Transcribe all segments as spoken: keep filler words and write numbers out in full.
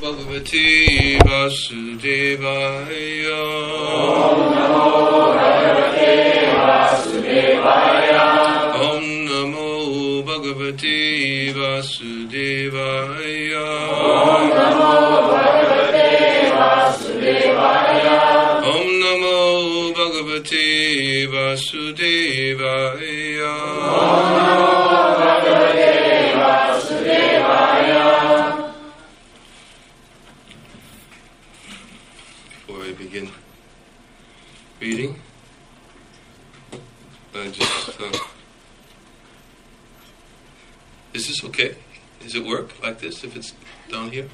Bhagavate Vasudevaya. Om Namo Bhagavate Vasudevaya. Om Namo Bhagavate Vasudevaya. Om Namo Bhagavate Vasudevaya. Om Namo Bhagavate Vasudevaya. Om Namo Bhagavate Vasudevaya. Before I begin reading, I just, uh, is this okay? Does it work like this if it's down here?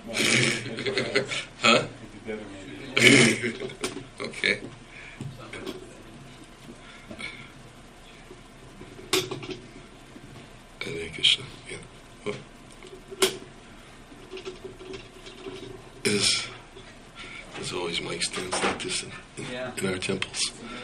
Huh? Okay. Hare Krishna. Yeah. Well, is there's always mic stands like this in, in, Yeah. in our temples.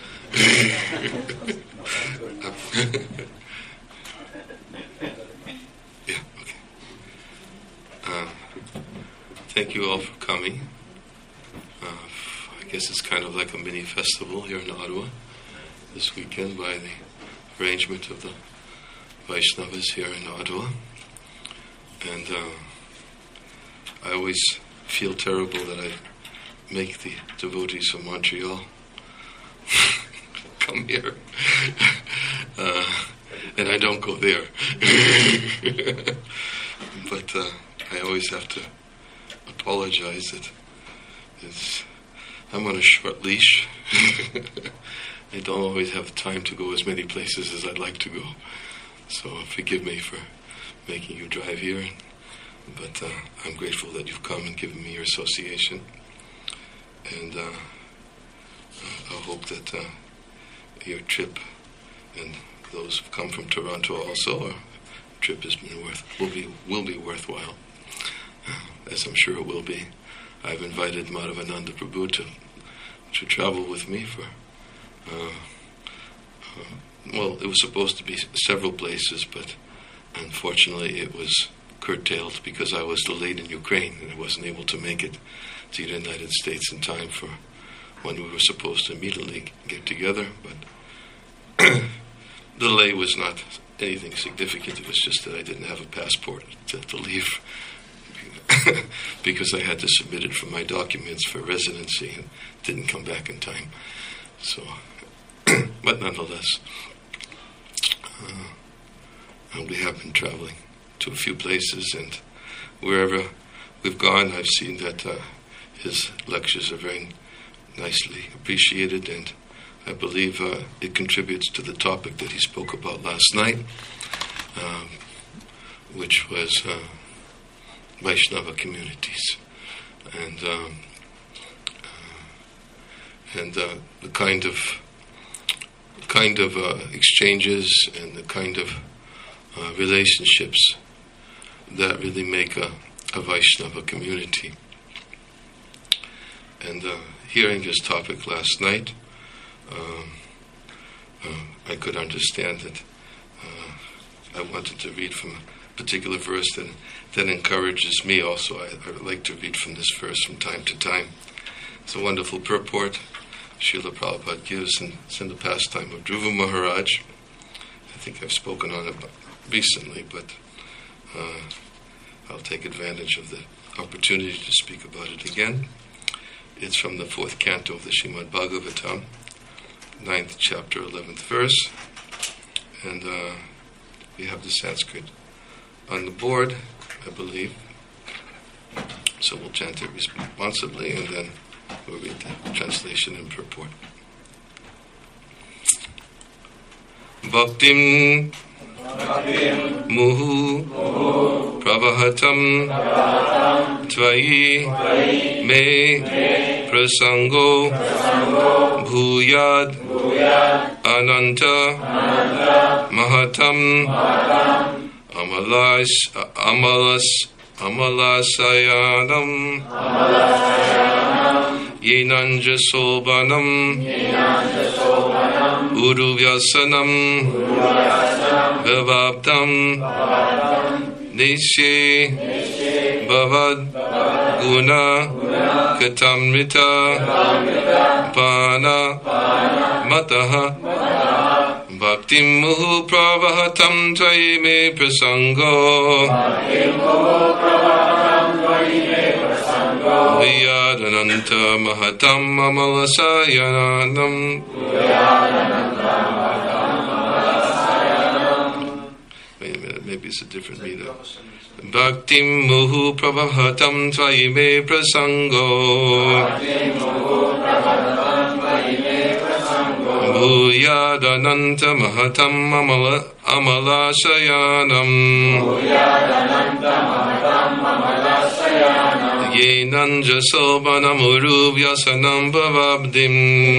Yeah. Okay. Uh, thank you all for coming. Uh, I guess it's kind of like a mini festival here in Ottawa this weekend by the arrangement of the Vaishnavas here in Ottawa. And uh, I always feel terrible that I make the devotees from Montreal come here. uh, and I don't go there. But uh, I always have to apologize that it's, I'm on a short leash. I don't always have time to go as many places as I'd like to go. So forgive me for making you drive here. But uh, I'm grateful that you've come and given me your association. And uh, I hope that uh, your trip, and those who've come from Toronto also, our trip has been worth will be will be worthwhile, as I'm sure it will be. I've invited Madhavananda Prabhu to to travel with me for. Uh, uh, well, it was supposed to be several places, but unfortunately it was curtailed because I was delayed in Ukraine and I wasn't able to make it to the United States in time for when we were supposed to immediately get together. But the delay was not anything significant. It was just that I didn't have a passport to, to leave because I had to submit it for my documents for residency and didn't come back in time. So, but nonetheless, uh, we have been traveling to a few places, and wherever we've gone, I've seen that uh, his lectures are very nicely appreciated, and I believe uh, it contributes to the topic that he spoke about last night, um, which was uh, Vaishnava communities, and um, uh, and uh, the kind of kind of uh, exchanges and the kind of uh, relationships that really make a, a Vaishnava community. And uh, hearing his topic last night, um, uh, I could understand that uh, I wanted to read from a particular verse that, that encourages me also. I, I would like to read from this verse from time to time. It's a wonderful purport Srila Prabhupada gives, and it's in the pastime of Dhruva Maharaj. I think I've spoken on it recently, but uh, I'll take advantage of the opportunity to speak about it again. It's from the fourth canto of the Srimad Bhagavatam, ninth chapter, eleventh verse, and uh, we have the Sanskrit on the board, I believe. So we'll chant it responsibly, and then we'll read the translation and purport. Bhaktim Muhu Pravahatam Tvayi Me Prasango Bhuyad Ananta Mahatam Amalas Amalas Amalasayanam Yenanja Sobanam Uruvyasanam Vivabdam Nishe Bhavad guna katamrita pana mataha bhaktim muhu pravahatam tvayi me prasango Viyadananta mahatam amalasayanam Wait a minute, maybe it's a different meter. Bhaktim muhu pravahatam tvayi me prasango Bhuyadananta mahatam amala amalasayanam Yenanja sobhanam uruvyasanam bhavabdim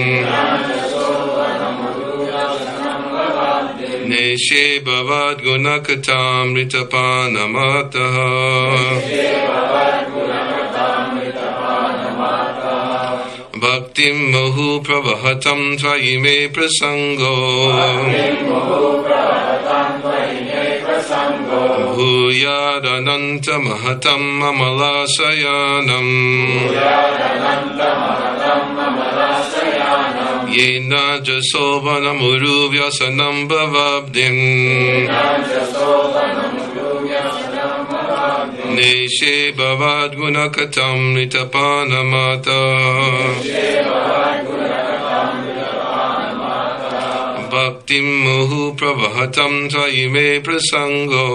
Neshe bhavad gunakatam ritapanamataha Bhaktim muhu pravahatam tvayi me prasango Bhuyadananta mahatam amalasayanam Yena jasobhanam uruvyasanam bhavabdim Neshe bhavad gunakatam ritapanamata Bhaktim muhu pravahatam tvayi me prasango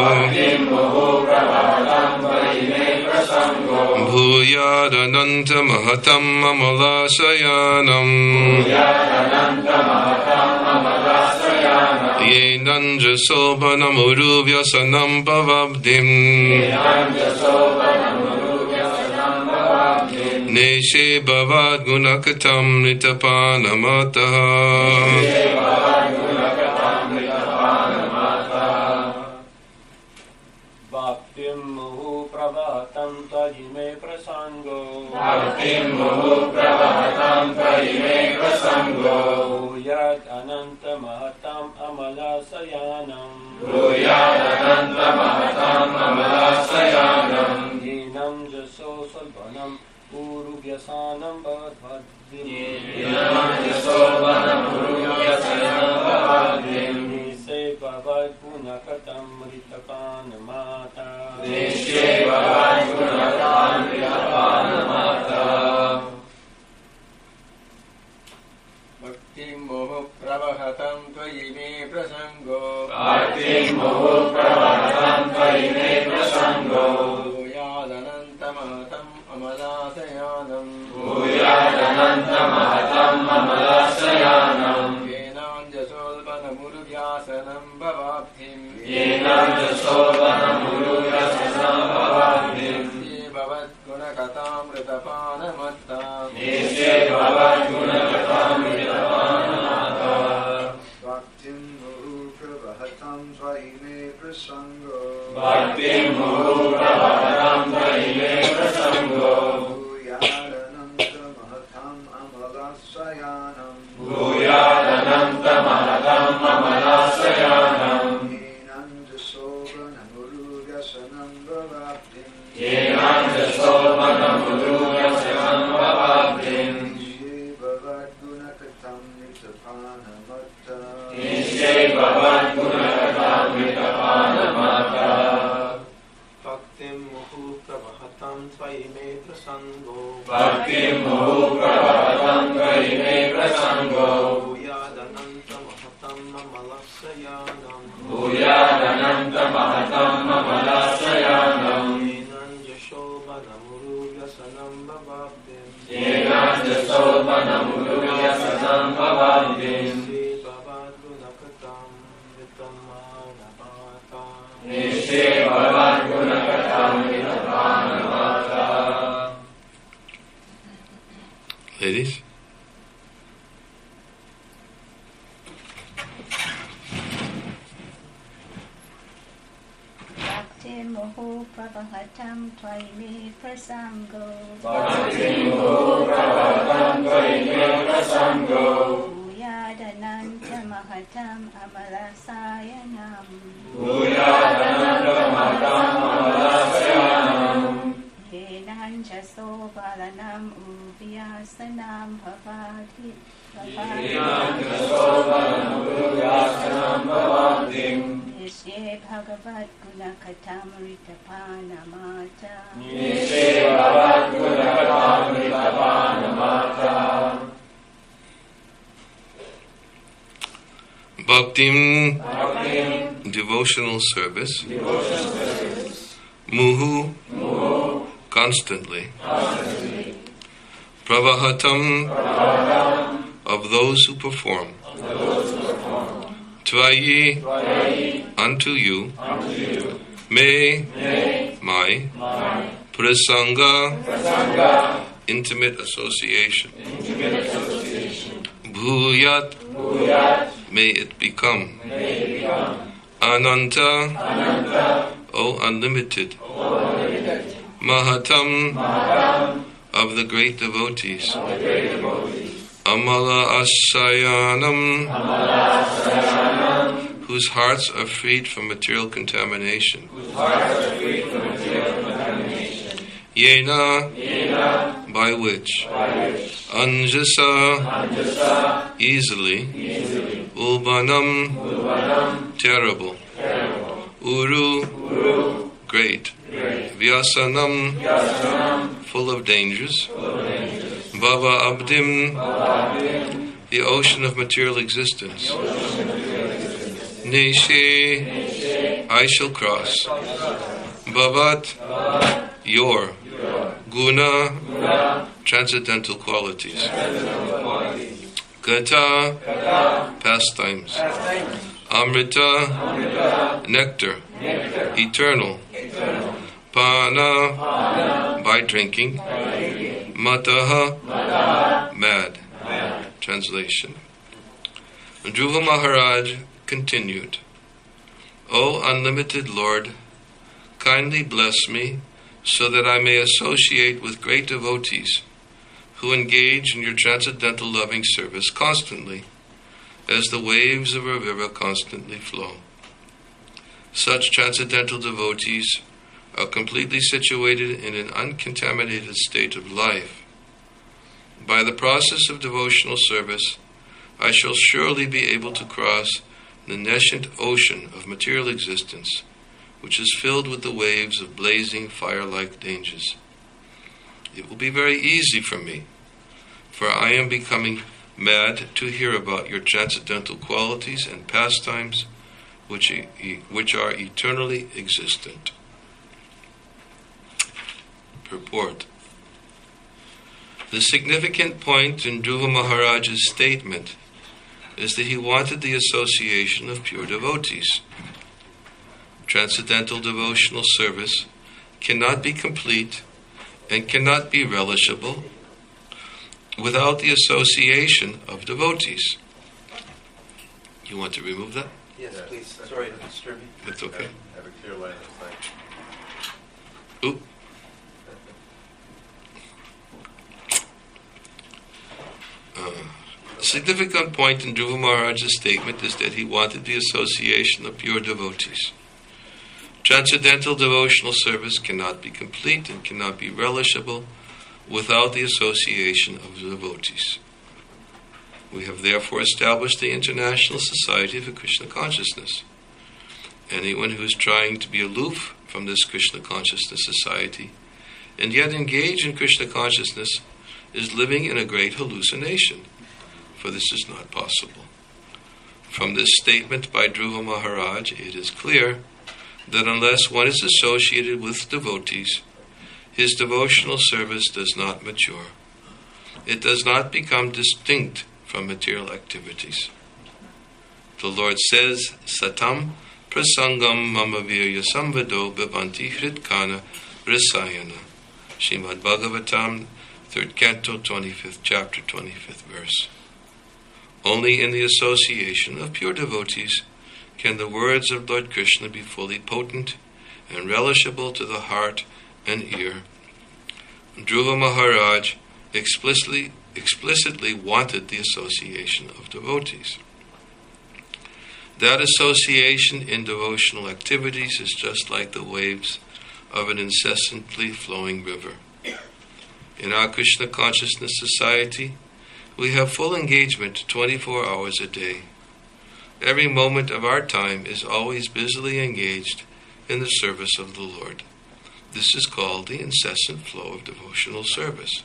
Bhuyadananta mahatam amalasayanam Yenanja sobhanam uruvyasanam bhavabdim Neshe bhavad gunakatam ritapanamataha Bhaktim muhu pravahatam tvayi me prasango Bhaktim muhu pravahatam tvayi me prasango Bhuyat ananta mahatam amalasayanam Bhuyat ananta mahatam amalasayanam Yenam jaso salvanam uruvyasanam bhavadvim Yenam jaso salvanam uruvyasanam bhavadvim Nise bhavad gunakatam ritapanamata Nishe bhavad gunakatam ritapanamata Bhaktim muhu pravahatam tvayi me prasango Bhaktim muhu pravahatam tvayi me prasango Bhuyadananta mahatam amalasayanam Bhuyadananta mahatam amalasayanam Yenam jasolvanam uruvyasanam bhavabdhim Yenam jasolvanam uruvyasanam bhavabdhim Nishe bhavad gunakatam ritapanamatta Nishe bhavad gunakatam ritapanamata Bhaktim muhu pravahatam tvayi me prasango Bhaktim muhu pravahatam tvayi me prasango Bhuyadananta mahatam amalasayanam Bhuyadananta mahatam amalasayanam Yenam jasobhanam uruvyasanam bhavabdim Yenam jasolvanam uruvyasanam bhavabdim Nishe bhavad gunakatam ritapanamata Nishe bhavad gunakatam ritapanamata Bhaktim muhu pravahatam tvayi me prasango Bhaktim muhu pravahatam tvayi me prasango Bhuyadananta mahatam amalasayanam Bhuyadananta mahatam amalasayanam Yenam jasobhanam uruvyasanam bhavabdim Yenam jasolvanam uruvyasanam bhavabdim Nishe bhavad gunakatam ritapanamata Nishe bhavad gunakatam ritapanamata Ladies? Bhaktim muhu pravahatam tvayi me prasango Bhaktim muhu pravahatam tvayi me prasango Bhuyadananta mahatam amalasayanam Bhuyadananta mahatam amalasayanam Yenam Hinanjaso balanam ubhyasanam bhavati Nishe bhagavat gunakatam ritapanamata Bhaktim, devotional service. Muhu, constantly. Pravahatam, of those who perform. Tvayi, unto you. Me, my. Prasanga, intimate association. Bhuyat, may it become. Ananta, O unlimited. Mahatam, of the great devotees. Amala Asayanam, whose hearts are freed from material contamination. Yena, by which. Anjasa, easily. Ulbanam, terrible. Uru, great. Vyasanam, full of dangers. Bhava Abdim, the ocean of material existence. Neshe, I shall cross. Bhavat, your. Guna, transcendental qualities. Gata, pastimes. Amrita, nectar. Eternal. Pana, by drinking. Mataha, mad. Translation. Dhruva Maharaj continued, O unlimited Lord, kindly bless me so that I may associate with great devotees who engage in your transcendental loving service constantly, as the waves of a river constantly flow. Such transcendental devotees are completely situated in an uncontaminated state of life. By the process of devotional service, I shall surely be able to cross the nascent ocean of material existence, which is filled with the waves of blazing fire-like dangers. It will be very easy for me, for I am becoming mad to hear about your transcendental qualities and pastimes, which, e- which are eternally existent. Purport. The significant point in Dhruva Maharaj's statement is that he wanted the association of pure devotees. Transcendental devotional service cannot be complete and cannot be relishable without the association of devotees. You want to remove that? Yes, please. Sorry to disturb you. That's okay. Have a clear line of sight. Oop. Uh, the significant point in Dhruva Maharaj's statement is that he wanted the association of pure devotees. Transcendental devotional service cannot be complete and cannot be relishable without the association of devotees. We have therefore established the International Society for Krishna Consciousness. Anyone who is trying to be aloof from this Krishna Consciousness Society and yet engage in Krishna Consciousness is living in a great hallucination, for this is not possible. From this statement by Dhruva Maharaj, it is clear that unless one is associated with devotees, his devotional service does not mature. It does not become distinct from material activities. The Lord says, Satam prasangam mama virya samvado bhavanti hritkana risayana. Srimad Bhagavatam, third canto, twenty-fifth chapter, twenty-fifth verse. Only in the association of pure devotees can the words of Lord Krishna be fully potent and relishable to the heart and ear. Dhruva Maharaj explicitly, explicitly wanted the association of devotees. That association in devotional activities is just like the waves of an incessantly flowing river. In our Krishna Consciousness Society, we have full engagement twenty-four hours a day. Every moment of our time is always busily engaged in the service of the Lord. This is called the incessant flow of devotional service.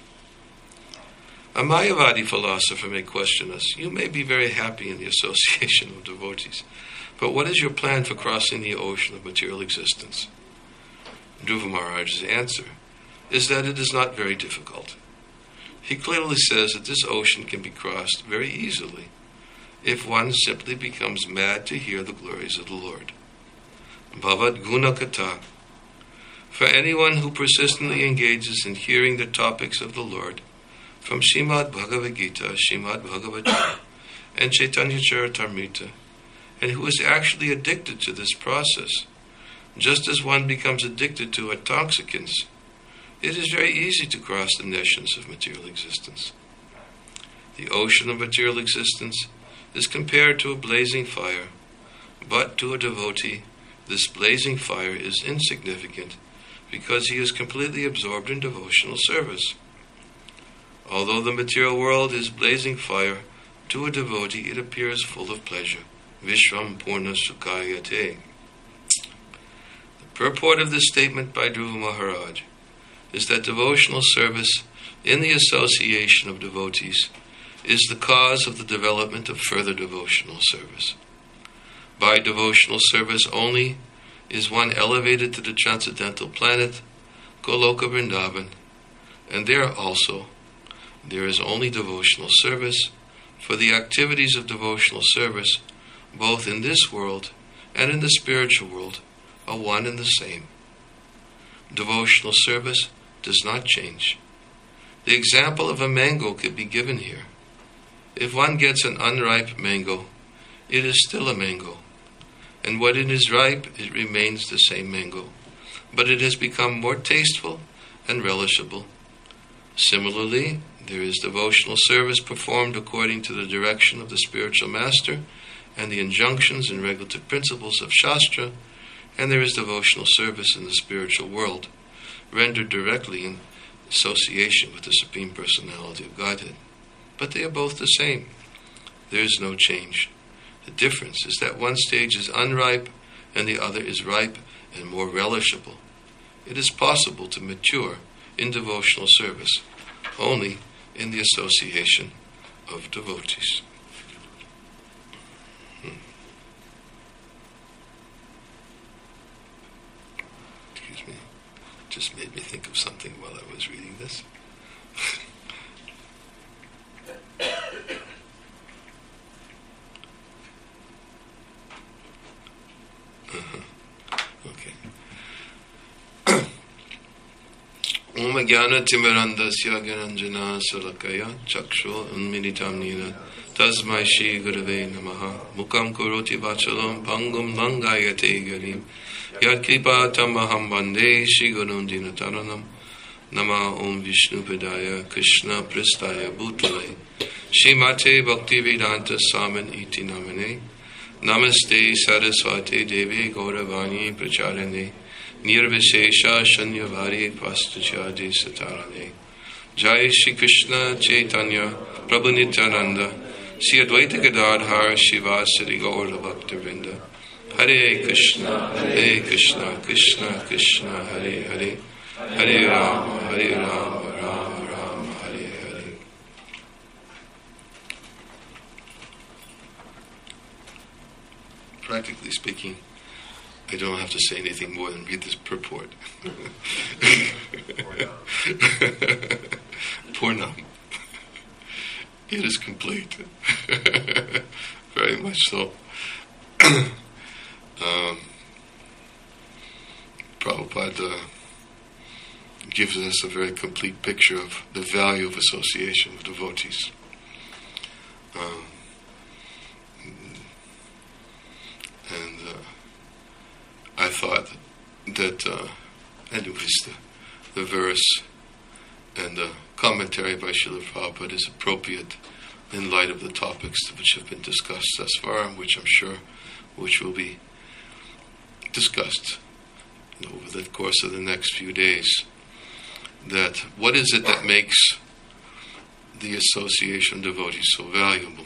A Mayavadi philosopher may question us. You may be very happy in the association of devotees, but what is your plan for crossing the ocean of material existence? Dhruva Maharaj's answer is that it is not very difficult. He clearly says that this ocean can be crossed very easily if one simply becomes mad to hear the glories of the Lord. Bhavad Guna Katha. For anyone who persistently engages in hearing the topics of the Lord from Srimad Bhagavad Gita, Srimad Bhagavatam, and Chaitanya Charitamrita, and who is actually addicted to this process, just as one becomes addicted to intoxicants, it is very easy to cross the nations of material existence. The ocean of material existence is compared to a blazing fire, but to a devotee, this blazing fire is insignificant because he is completely absorbed in devotional service. Although the material world is blazing fire, to a devotee it appears full of pleasure. Vishram Purna Sukhayate. The purport of this statement by Dhruva Maharaj is that devotional service in the association of devotees is the cause of the development of further devotional service. By devotional service only is one elevated to the transcendental planet, Goloka Vrindavan, and there also there is only devotional service, for the activities of devotional service, both in this world and in the spiritual world, are one and the same. Devotional service does not change. The example of a mango could be given here. If one gets an unripe mango, it is still a mango. And when it is ripe, it remains the same mango. But it has become more tasteful and relishable. Similarly, there is devotional service performed according to the direction of the spiritual master and the injunctions and regulative principles of Shastra, and there is devotional service in the spiritual world, rendered directly in association with the Supreme Personality of Godhead. But they are both the same. There is no change. The difference is that one stage is unripe and the other is ripe and more relishable. It is possible to mature in devotional service only in the association of devotees. Hmm. Excuse me. Just made me think of something while I was reading this. uh-huh. Okay. Om Jnana Timirandasya Gyananjana Salakaya Chakshu Unmilitam Nina Tasmai Shri Gurave Namaha Mukam Kuroti Vachalam Pangum Langayate Garim Yat Kripa Tamaham Bande Shri Gurundina Taranam Nama Om Vishnu Padaya Krishna Pristaya Bhutale Shrimate Bhaktivedanta Saman Iti Namane Namaste Saraswate Devi Gauravani Pracharane Nirvishesha Shanyavari Pastachadi Satarane Jai Shri Krishna Chaitanya Prabhu Nityananda Sri Advaita Gadadhar Shivasari Gaura Bhaktavinda Hare Krishna Hare Krishna Krishna Krishna Hare Hare Hare Rama Hare Rama Rama Rama Hare Hare. Practically speaking, I don't have to say anything more than read this purport. Purnam. It is complete. Very much so. um, Prabhupada uh, gives us a very complete picture of the value of association with devotees. Um, and uh, I thought that, uh, anyways, the, the verse and the commentary by Srila Prabhupada is appropriate in light of the topics which have been discussed thus far, which I'm sure which will be discussed over the course of the next few days. that what is it that makes the association of devotees so valuable?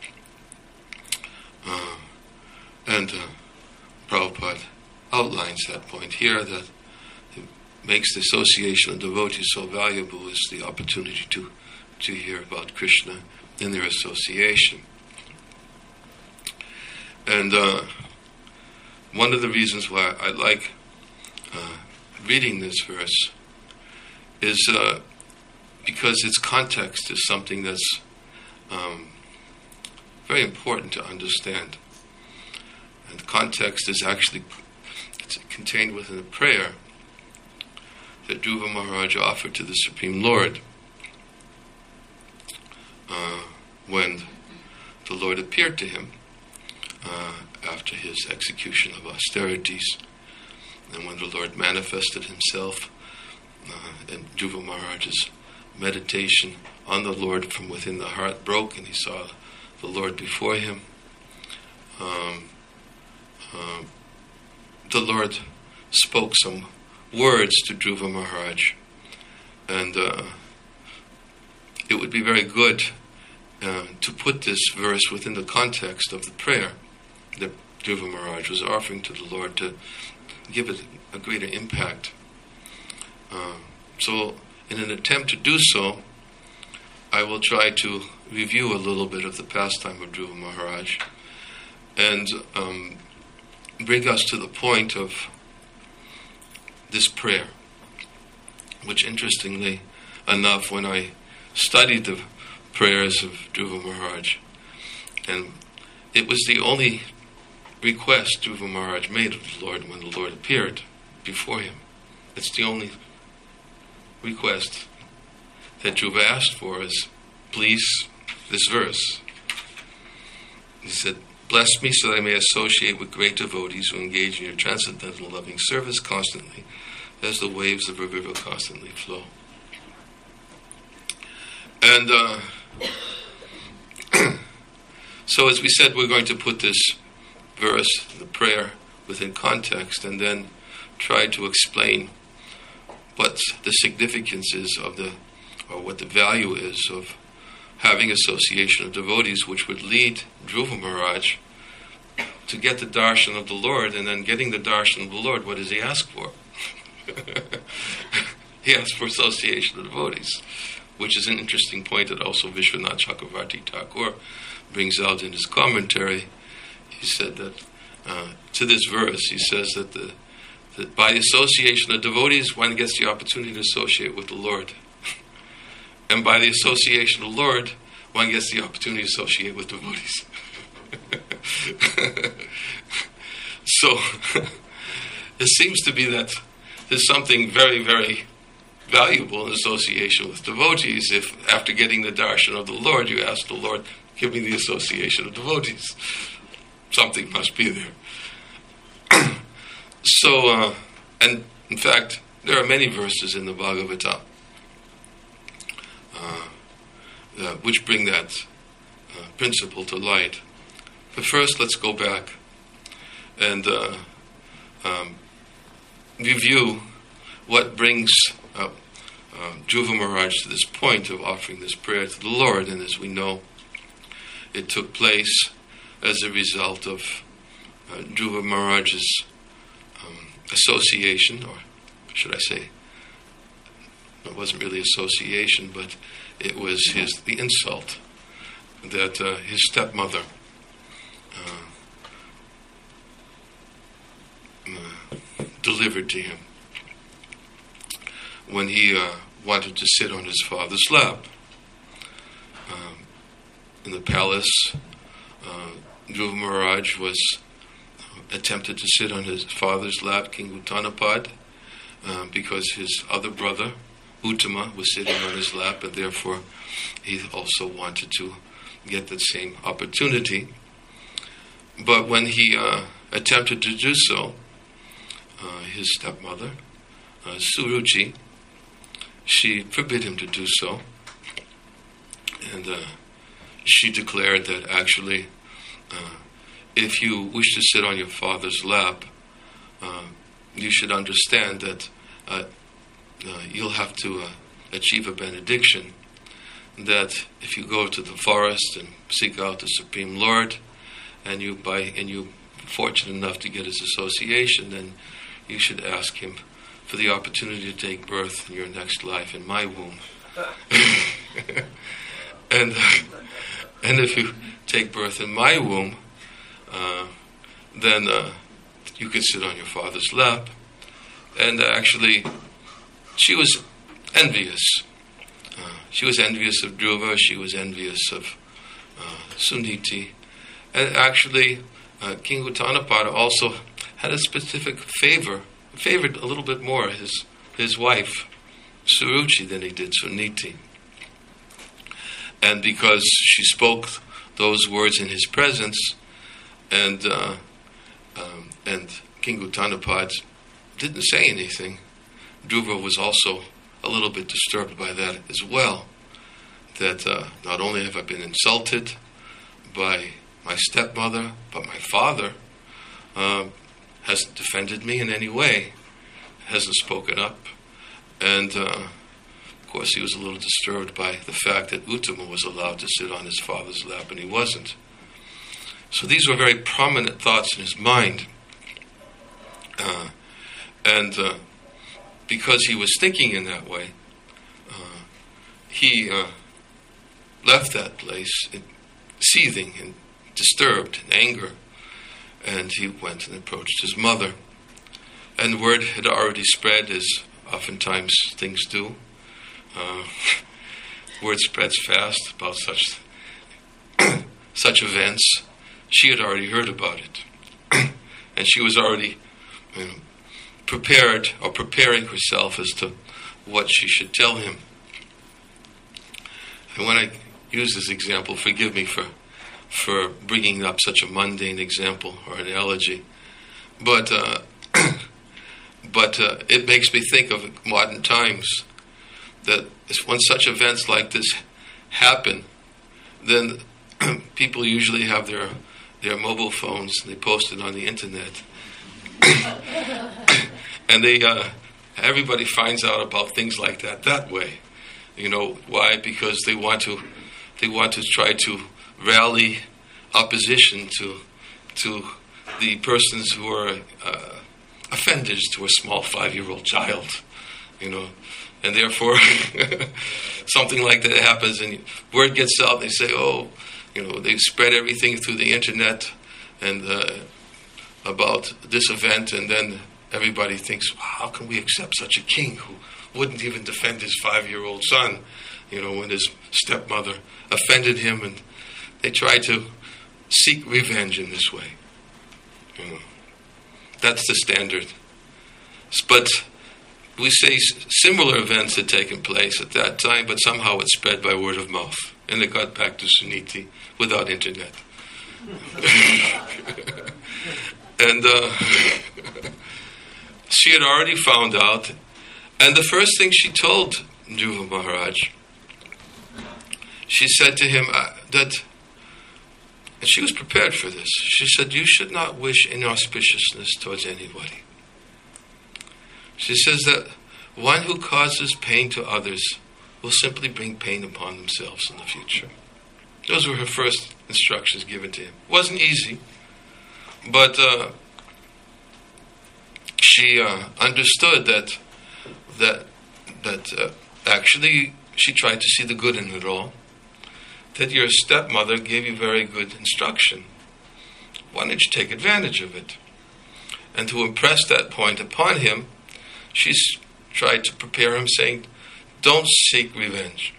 Uh, and uh, Prabhupada outlines that point here, that it makes the association of devotees so valuable is the opportunity to, to hear about Krishna in their association. And uh, one of the reasons why I like uh, reading this verse is uh, because its context is something that's um, very important to understand. And the context is actually it's contained within a prayer that Dhruva Maharaj offered to the Supreme Lord uh, when the Lord appeared to him uh, after his execution of austerities, and when the Lord manifested himself uh, and Dhruva Maharaj's meditation on the Lord from within the heart broke, and he saw the Lord before him. Um, uh, the Lord spoke some words to Dhruva Maharaj, and uh, it would be very good uh, to put this verse within the context of the prayer that Dhruva Maharaj was offering to the Lord to give it a greater impact. Uh, so, in an attempt to do so, I will try to review a little bit of the pastime of Dhruva Maharaj and um, bring us to the point of this prayer, which, interestingly enough, when I studied the prayers of Dhruva Maharaj, and it was the only request Dhruva Maharaj made of the Lord when the Lord appeared before him. It's the only request that Dhruva asked for is, please, this verse. He said, bless me so that I may associate with great devotees who engage in your transcendental loving service constantly, as the waves of a river constantly flow. And uh, so as we said, we're going to put this verse, the prayer, within context, and then try to explain what the significance is of the, or what the value is of having association of devotees, which would lead Dhruva Maharaj to get the darshan of the Lord, and then getting the darshan of the Lord, what does he ask for? He asked for association of devotees, which is an interesting point that also Vishwanath Chakravarti Thakur brings out in his commentary. He said that uh, to this verse, he says that the that by association of devotees, one gets the opportunity to associate with the Lord. And by the association of the Lord, one gets the opportunity to associate with devotees. So, it seems to be that there's something very, very valuable in association with devotees if, after getting the darshan of the Lord, you ask the Lord, give me the association of devotees. Something must be there. So, uh, and in fact, there are many verses in the Bhagavata uh, uh, which bring that uh, principle to light. But first, let's go back and uh, um, review what brings uh, uh, Dhruva Maharaj to this point of offering this prayer to the Lord. And as we know, it took place as a result of uh, Dhruva Maharaj's um, association, or should I say, it wasn't really association, but it was his the insult that uh, his stepmother uh, uh, delivered to him when he uh, wanted to sit on his father's lap. Um, in the palace, uh, Dhruva Maharaj was uh, attempted to sit on his father's lap, King Uttanapad, uh, because his other brother, Uttama, was sitting on his lap, and therefore he also wanted to get that same opportunity. But when he uh, attempted to do so, uh, his stepmother, uh, Suruchi, she forbid him to do so, and uh, she declared that actually, uh, if you wish to sit on your father's lap, uh, you should understand that uh, uh, you'll have to uh, achieve a benediction. That if you go to the forest and seek out the Supreme Lord, and you by and you fortunate enough to get his association, then you should ask him for the opportunity to take birth in your next life in my womb. and and if you take birth in my womb, uh, then uh, you can sit on your father's lap. And actually, she was envious. Uh, she was envious of Dhruva. She was envious of uh, Suniti. And actually, uh, King Uttanapada also had a specific favor, favored a little bit more his his wife, Suruchi, than he did Suniti. And because she spoke those words in his presence, and uh, um, and King Uttanapada didn't say anything, Dhruva was also a little bit disturbed by that as well. That uh, not only have I been insulted by my stepmother, but my father uh, hasn't defended me in any way, hasn't spoken up. And uh, of course he was a little disturbed by the fact that Uttama was allowed to sit on his father's lap and he wasn't. So these were very prominent thoughts in his mind. Uh, and uh, because he was thinking in that way, uh, he uh, left that place in, seething and disturbed in anger, and he went and approached his mother. And word had already spread, as oftentimes things do. Uh, word spreads fast about such such events. She had already heard about it, and she was already you know, prepared or preparing herself as to what she should tell him. And when I use this example, forgive me for for bringing up such a mundane example or analogy, but uh, but uh, it makes me think of modern times, that when such events like this happen, then people usually have their their mobile phones and they post it on the internet, and they uh, everybody finds out about things like that that way. You know why? Because they want to they want to try to rally opposition to to the persons who are uh, offenders to a small five-year-old child, you know, and therefore something like that happens, and word gets out. They say, "Oh, you know, they've spread everything through the internet and uh, about this event," and then everybody thinks, well, "How can we accept such a king who wouldn't even defend his five-year-old son, you know, when his stepmother offended him?" And they try to seek revenge in this way. You know, that's the standard. But we say similar events had taken place at that time, but somehow it spread by word of mouth, and it got back to Suniti without internet. and uh, she had already found out. And the first thing she told Dhruva Maharaj, she said to him uh, that, and she was prepared for this, she said, "You should not wish inauspiciousness towards anybody." She says that one who causes pain to others will simply bring pain upon themselves in the future. Those were her first instructions given to him. It wasn't easy, but uh, she uh, understood that that that uh, actually she tried to see the good in it all, that your stepmother gave you very good instruction. Why don't you take advantage of it? And to impress that point upon him, she's tried to prepare him, saying, don't seek revenge.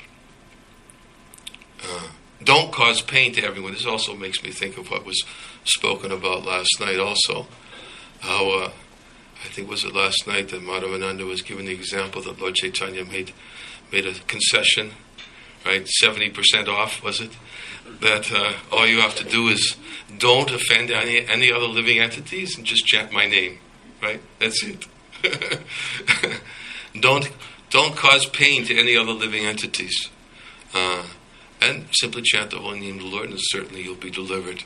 Uh, don't cause pain to everyone. This also makes me think of what was spoken about last night also. How, uh, I think was it last night that Madhavananda was giving the example that Lord Chaitanya made made a concession, right? seventy percent off, was it? That uh, all you have to do is don't offend any, any other living entities and just chant my name, right? That's it. don't don't cause pain to any other living entities. Uh, and simply chant the holy name of the Lord, and certainly you'll be delivered.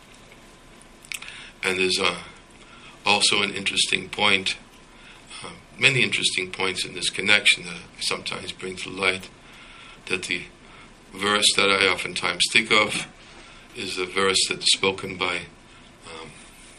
And there's uh, also an interesting point uh, many interesting points in this connection that I sometimes bring to light. That the verse that I oftentimes think of is a verse that's spoken by um,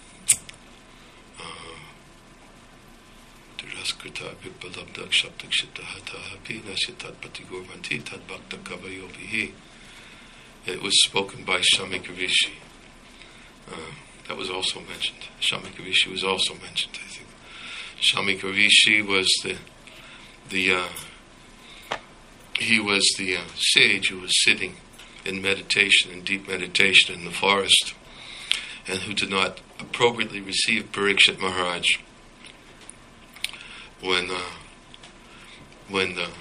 it was spoken by Shamika Rishi. Uh, that was also mentioned. Shamika Rishi was also mentioned, I think. Shamika Rishi was the the uh, he was the uh, sage who was sitting in meditation, in deep meditation in the forest, and who did not appropriately receive Parikshit Maharaj when uh, when uh,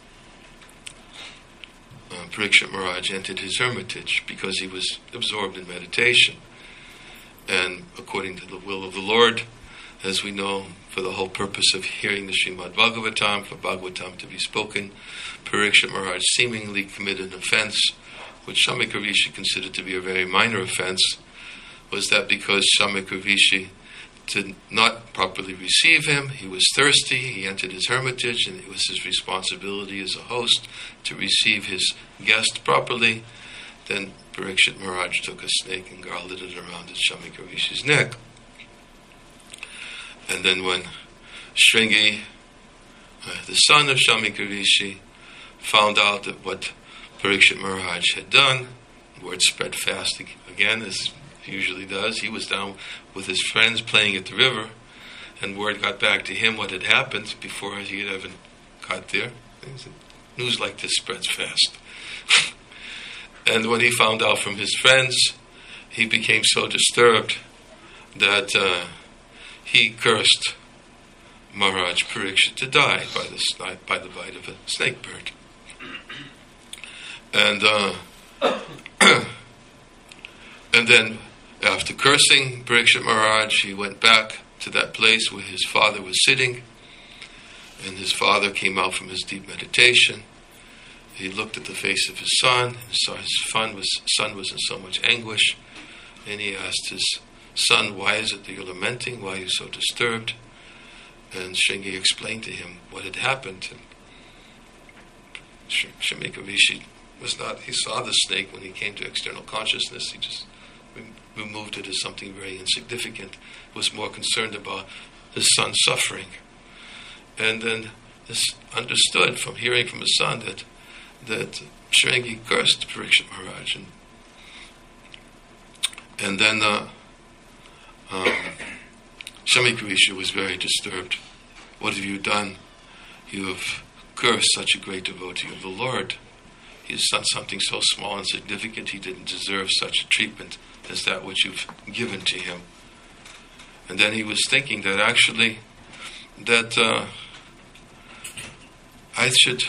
uh, Parikshit Maharaj entered his hermitage, because he was absorbed in meditation. And according to the will of the Lord, as we know, for the whole purpose of hearing the Srimad Bhagavatam, for Bhagavatam to be spoken, Parikshit Maharaj seemingly committed an offense, which Shamika Rishi considered to be a very minor offense, was that because Shamika Rishi did not properly receive him, he was thirsty, he entered his hermitage, and it was his responsibility as a host to receive his guest properly. Then Parikshit Maharaj took a snake and garlanded it around his Shamika Rishi's neck. And then when Shringi, uh, the son of Shamika Rishi, found out that what Parikshit Maharaj had done, word spread fast again, as he usually does. He was down with his friends playing at the river, and word got back to him what had happened before he had even got there. News like this spreads fast. And when he found out from his friends, he became so disturbed that uh, he cursed Maharaj Parikshit to die by the by the bite of a snake bird. And uh, and then, after cursing Parikshit Maharaj, he went back to that place where his father was sitting, and his father came out from his deep meditation. He looked at the face of his son, and saw his son was, son was in so much anguish, and he asked his son, "Why is it that you're lamenting? Why are you so disturbed?" And Shringi explained to him what had happened. And Shamika Rishi was not, he saw the snake when he came to external consciousness. He just removed it as something very insignificant, was more concerned about his son suffering. And then this understood from hearing from his son that that Shringi cursed Parikshit Maharaj. And, and then uh, um, Shamika Rishi was very disturbed. "What have you done? You have cursed such a great devotee of the Lord. He has done something so small and significant, he didn't deserve such a treatment as that which you've given to him." And then he was thinking that actually that uh, I should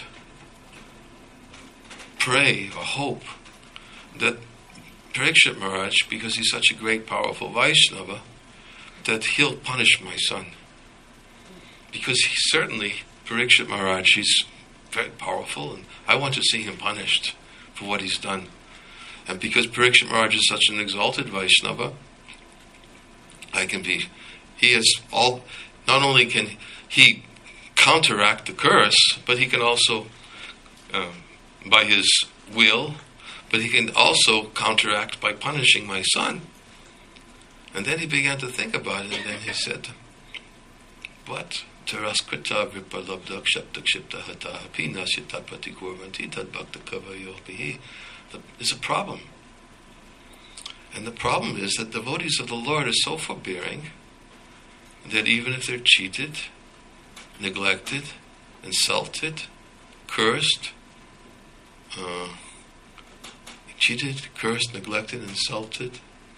pray or hope that Parikshit Maharaj, because he's such a great, powerful Vaishnava, that he'll punish my son. Because he certainly, Parikshit Maharaj, he's very powerful, and I want to see him punished for what he's done. And because Parikshit Maharaj is such an exalted Vaishnava, I can be, he is all, not only can he counteract the curse, but he can also, um, by his will, but he can also counteract by punishing my son. And then he began to think about it, and then he said, "What? Taraskrita vipalabdak shaptakshipta hatahapi nasitapati kurvanti tadbhakta kavayopihi." There's a problem. And the problem is that devotees of the Lord are so forbearing that even if they're cheated, neglected, insulted, cursed, uh, cheated, cursed, neglected, insulted,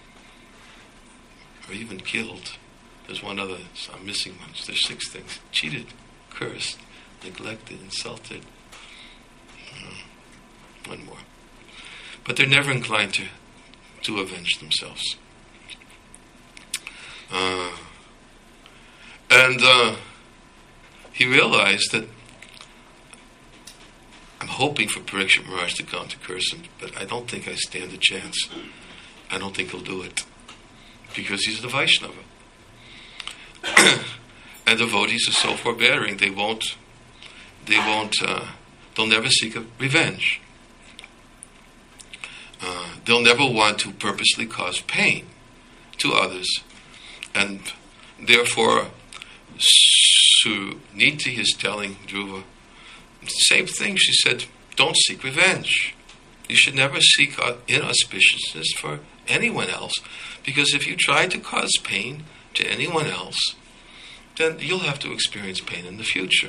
or even killed. There's one other, so I'm missing one. There's six things. Cheated, cursed, neglected, insulted. Uh, one more. But they're never inclined to, to avenge themselves. Uh, and uh, he realized that I'm hoping for Parikshit Maharaj to come to curse him, but I don't think I stand a chance. I don't think he'll do it. Because he's the Vaishnava. And And devotees are so forbearing, they won't, they won't, uh, they'll never seek a revenge. Uh, they'll never want to purposely cause pain to others. And therefore, Suniti is telling Dhruva the same thing. She said, don't seek revenge. You should never seek inauspiciousness for anyone else, because if you try to cause pain to anyone else, then you'll have to experience pain in the future.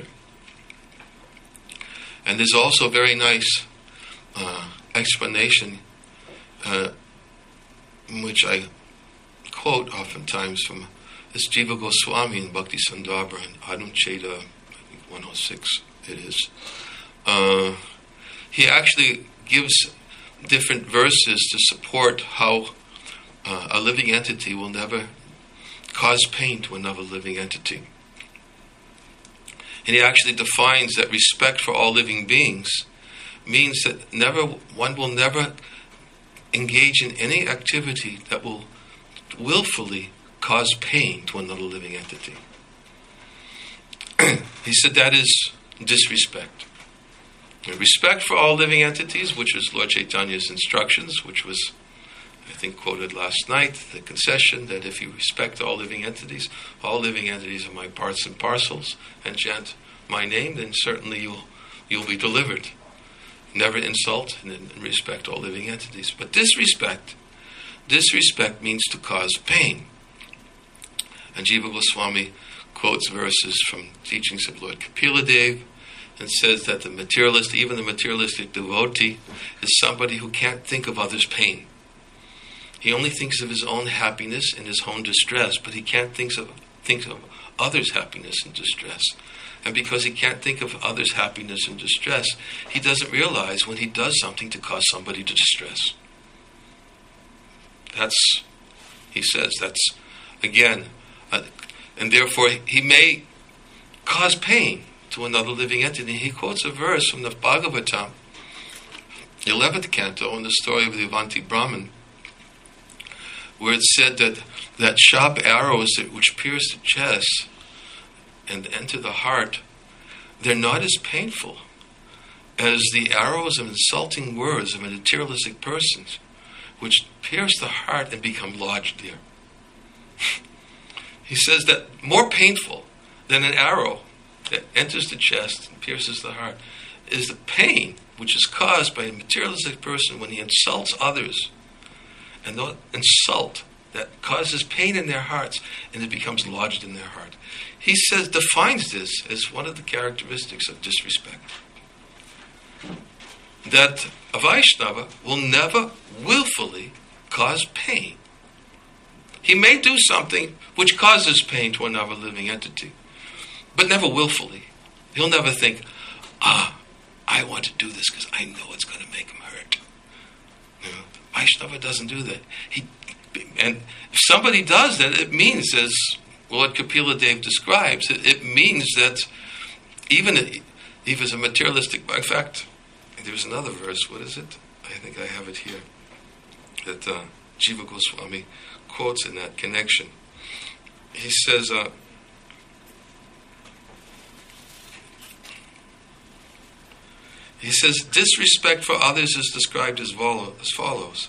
And there's also a very nice uh, explanation, uh, which I quote oftentimes from this Jiva Goswami in Bhakti Sandarbha in Anucheta, I think one oh six it is. Uh, he actually gives different verses to support how uh, a living entity will never cause pain to another living entity. And he actually defines that respect for all living beings means that never one will never engage in any activity that will willfully cause pain to another living entity. He said that is disrespect. Respect for all living entities, which was Lord Chaitanya's instructions, which was, I think, quoted last night, the concession that if you respect all living entities, all living entities are my parts and parcels, and chant my name, then certainly you'll you'll be delivered. Never insult and respect all living entities. But disrespect, disrespect means to cause pain. And Jiva Goswami quotes verses from teachings of Lord Kapila Dev, and says that the materialist, even the materialistic devotee, is somebody who can't think of others' pain. He only thinks of his own happiness and his own distress, but he can't think of think of others' happiness and distress. And because he can't think of others' happiness and distress, he doesn't realize when he does something to cause somebody to distress. That's, he says, that's, again, uh, and therefore he may cause pain to another living entity. He quotes a verse from the Bhagavatam, the eleventh canto, in the story of the Avanti Brahmin, where it said that, that sharp arrows that, which pierce the chest and enter the heart, they're not as painful as the arrows of insulting words of a materialistic person, which pierce the heart and become lodged there. He says that more painful than an arrow that enters the chest and pierces the heart is the pain which is caused by a materialistic person when he insults others. And the insult that causes pain in their hearts, and it becomes lodged in their heart. He says, defines this as one of the characteristics of disrespect. That a Vaishnava will never willfully cause pain. He may do something which causes pain to another living entity, but never willfully. He'll never think, ah, I want to do this because I know it's going to make him hurt. You know, Vaishnava doesn't do that. He, and if somebody does that, it means, as Lord Kapila Dev describes, it, it means that even if it's a materialistic, in fact, there's another verse, what is it? I think I have it here, that uh, Jiva Goswami quotes in that connection. He says, uh, he says, disrespect for others is described as follows.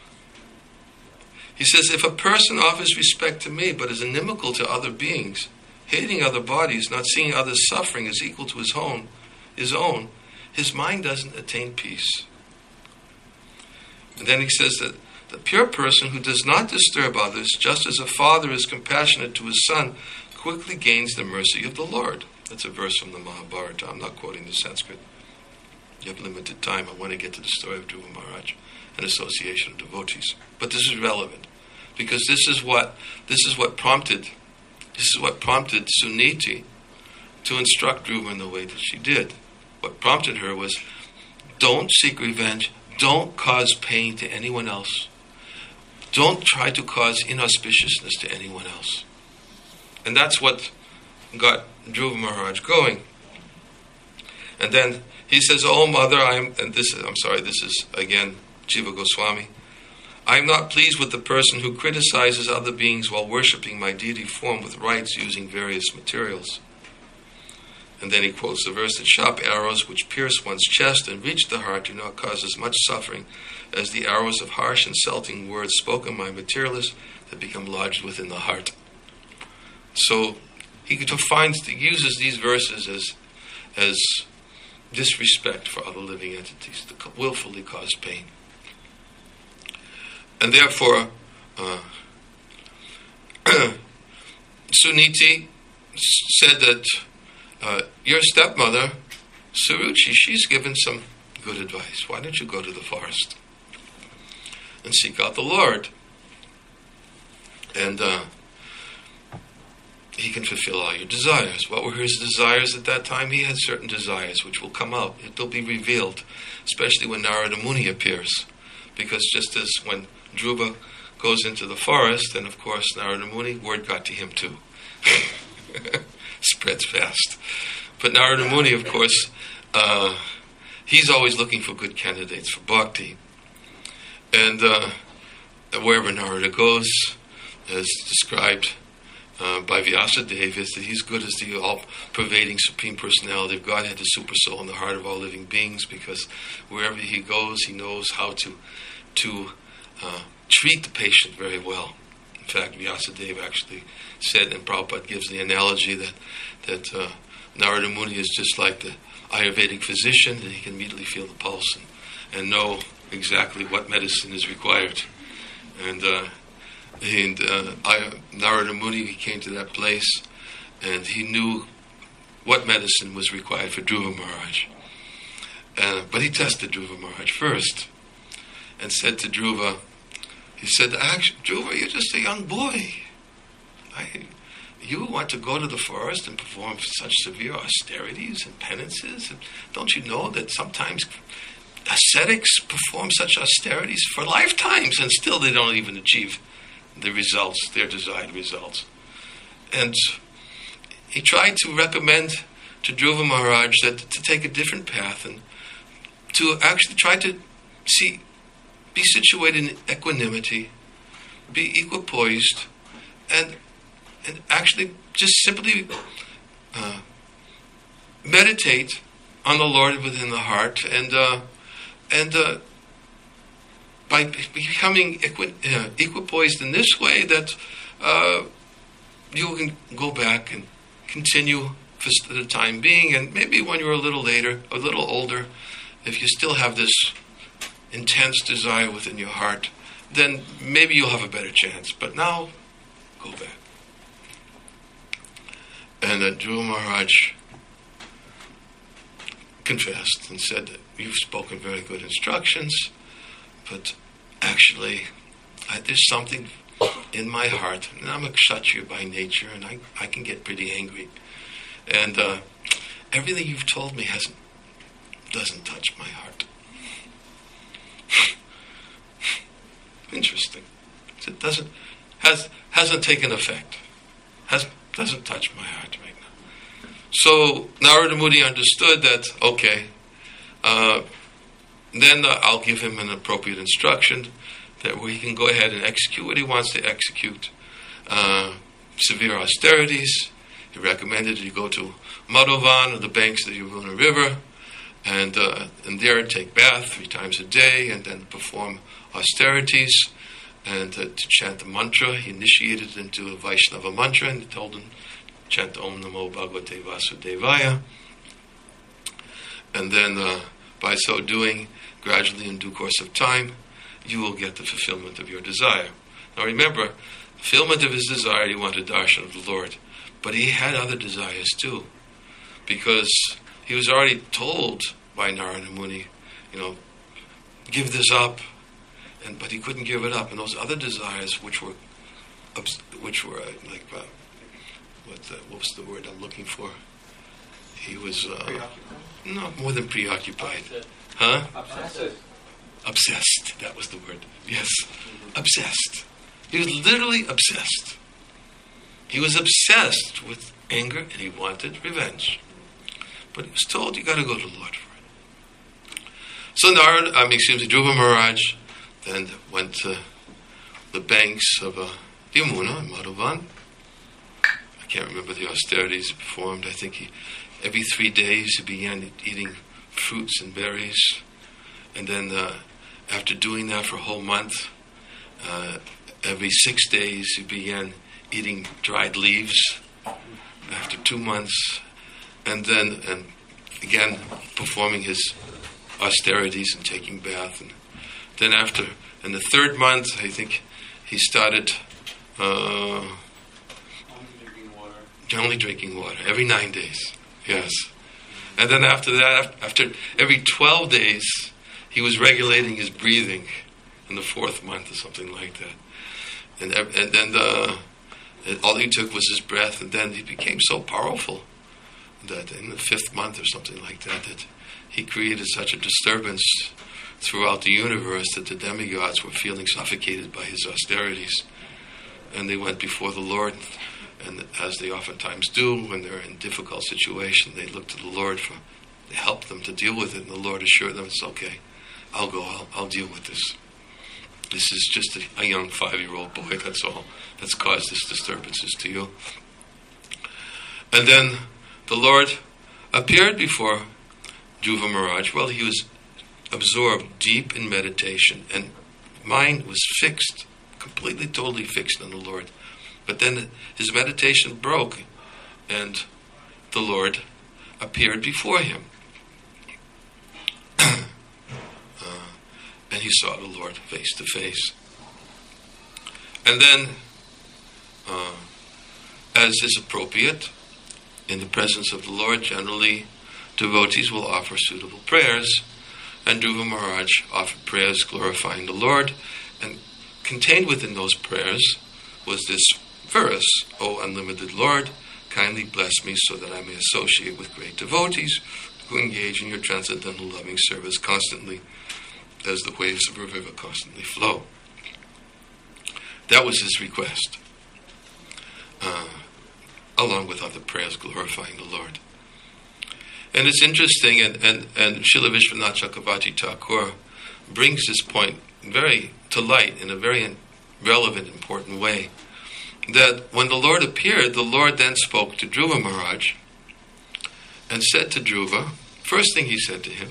He says, if a person offers respect to me but is inimical to other beings, hating other bodies, not seeing others' suffering as equal to his own, his own, his mind doesn't attain peace. And then he says that the pure person who does not disturb others, just as a father is compassionate to his son, quickly gains the mercy of the Lord. That's a verse from the Mahabharata. I'm not quoting the Sanskrit. You have limited time. I want to get to the story of Dhruva Maharaj and association of devotees. But this is relevant because this is what this is what prompted this is what prompted Suniti to instruct Dhruva in the way that she did. What prompted her was, don't seek revenge, don't cause pain to anyone else. Don't try to cause inauspiciousness to anyone else. And that's what got Dhruva Maharaj going. And then he says, "Oh mother, I am," and this I'm sorry, this is again Jiva Goswami. I am not pleased with the person who criticizes other beings while worshipping my deity form with rites using various materials. And then he quotes the verse that sharp arrows which pierce one's chest and reach the heart do not cause as much suffering as the arrows of harsh, insulting words spoken by materialists that become lodged within the heart. So he finds, he uses these verses as as disrespect for other living entities to willfully cause pain. And therefore, uh, Suniti said that uh, your stepmother, Suruchi, she's given some good advice. Why don't you go to the forest and seek out the Lord? And uh, he can fulfill all your desires. What were his desires at that time? He had certain desires which will come out. It will be revealed, especially when Narada Muni appears. Because just as when Dhruva goes into the forest, and of course Narada Muni, word got to him too. Spreads fast. But Narada Muni, of course, uh, he's always looking for good candidates for bhakti. And uh, wherever Narada goes, as described uh, by Vyasadeva, is that he's good as the all-pervading Supreme Personality of Godhead, the Super Soul in the heart of all living beings, because wherever he goes, he knows how to to uh, treat the patient very well. In fact, Vyasadeva actually said, and Prabhupada gives the analogy that that uh, Narada Muni is just like the Ayurvedic physician, and he can immediately feel the pulse and, and know exactly what medicine is required. And uh, and uh, I, Narada Muni, he came to that place, and he knew what medicine was required for Dhruva Maharaj. Uh, but he tested Dhruva Maharaj first, and said to Dhruva, he said, actually, Dhruva, you're just a young boy. I, you want to go to the forest and perform such severe austerities and penances? And don't you know that sometimes ascetics perform such austerities for lifetimes and still they don't even achieve the results, their desired results? And he tried to recommend to Dhruva Maharaj that to take a different path and to actually try to see, be situated in equanimity, be equipoised, and and actually just simply uh, meditate on the Lord within the heart, and uh, and uh, by becoming equi- uh, equipoised in this way, that uh, you can go back and continue for the time being, and maybe when you're a little later, a little older, if you still have this intense desire within your heart, then maybe you'll have a better chance. But now, go back. And uh, Dhruva Maharaj confessed and said that you've spoken very good instructions, but actually, I, there's something in my heart, and I'm a kshatriya by nature, and I, I can get pretty angry. And uh, everything you've told me hasn't doesn't touch my heart. Interesting. It doesn't has hasn't taken effect. Has doesn't touch my heart right now. So Narada Muni understood that. Okay, uh, then uh, I'll give him an appropriate instruction that where he can go ahead and execute what he wants to execute. Uh, severe austerities. He recommended he go to Madhovan, or the banks of the Yamuna River, and uh, and there take bath three times a day, and then perform austerities, and uh, to chant the mantra. He initiated into a Vaishnava mantra, and he told him, chant Om Namo Bhagavate Vasudevaya. And then, uh, by so doing, gradually in due course of time, you will get the fulfillment of your desire. Now remember, fulfillment of his desire, he wanted darshan of the Lord. But he had other desires too, because he was already told by Narada Muni, you know, give this up, and but he couldn't give it up. And those other desires, which were, which were uh, like, uh, what the, what was the word I'm looking for? He was uh, no more than preoccupied, huh? Obsessive. Obsessed. That was the word. Yes, obsessed. He was literally obsessed. He was obsessed with anger, and he wanted revenge. But he was told, you got to go to the Lord for it. So Narada, I mean, excuse me, Dhruva Maharaj then went to the banks of uh, the Yamuna in Madhavan. I can't remember the austerities he performed. I think he, every three days he began eating fruits and berries. And then uh, after doing that for a whole month, uh, every six days he began eating dried leaves after two months. And then and again performing his austerities and taking bath. And then after, in the third month, I think he started uh, Only drinking water. only drinking water every nine days. Yes. And then after that, after every twelve days, he was regulating his breathing in the fourth month or something like that. And and then uh, all he took was his breath, and then he became so powerful that in the fifth month or something like that, that he created such a disturbance throughout the universe that the demigods were feeling suffocated by his austerities. And they went before the Lord, and as they oftentimes do when they're in difficult situation, they look to the Lord for to help them to deal with it, and the Lord assured them, it's okay, I'll go, I'll, I'll deal with this. This is just a, a young five-year-old boy, that's all, that's caused these disturbances to you. And then the Lord appeared before Dhruva Maharaj. Well, he was absorbed deep in meditation, and mind was fixed, completely, totally fixed on the Lord. But then his meditation broke, and the Lord appeared before him. uh, and he saw the Lord face to face. And then, uh, as is appropriate, in the presence of the Lord, generally devotees will offer suitable prayers, and Dhruva Maharaj offered prayers glorifying the Lord, and contained within those prayers was this verse, O unlimited Lord, kindly bless me so that I may associate with great devotees who engage in your transcendental loving service constantly, as the waves of a river constantly flow. That was his request, uh, along with other prayers glorifying the Lord. And it's interesting, and, and, and Srila Vishwanath Chakravarti Thakur brings this point very to light in a very relevant, important way, that when the Lord appeared, the Lord then spoke to Dhruva Maharaj and said to Dhruva, first thing he said to him,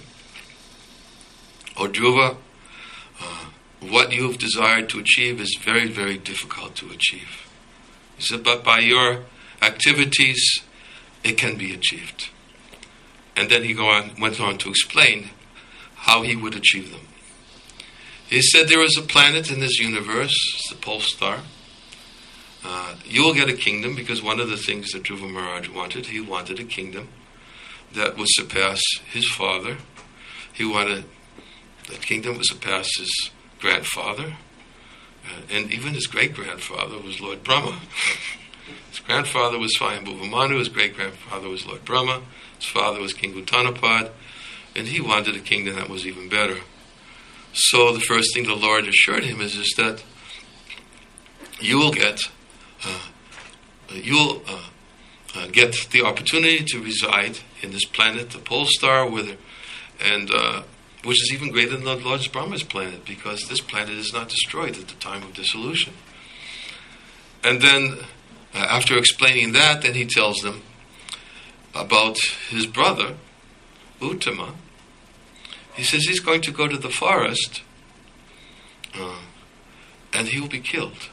O Dhruva, uh, what you have desired to achieve is very, very difficult to achieve. He said, but by your activities, it can be achieved. And then he go on, went on to explain how he would achieve them. He said there is a planet in this universe, the pole star. Uh, you will get a kingdom, because one of the things that Dhruva Maharaj wanted, he wanted a kingdom that would surpass his father. He wanted that kingdom would surpass his grandfather, uh, and even his great-grandfather was Lord Brahma. His grandfather was Swayambhuva Manu, his great-grandfather was Lord Brahma, his father was King Uttanapad, and he wanted a kingdom that was even better. So the first thing the Lord assured him is, is that you will get uh, you'll uh, uh, get the opportunity to reside in this planet, the pole star, with, and uh, which is even greater than the Lord Brahma's planet, because this planet is not destroyed at the time of dissolution. And then, uh, after explaining that, then he tells them about his brother, Uttama. He says he's going to go to the forest, uh, and he will be killed.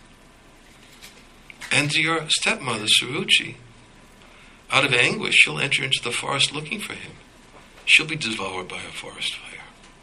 And your stepmother, Suruchi, out of anguish, she'll enter into the forest looking for him. She'll be devoured by a forest fire.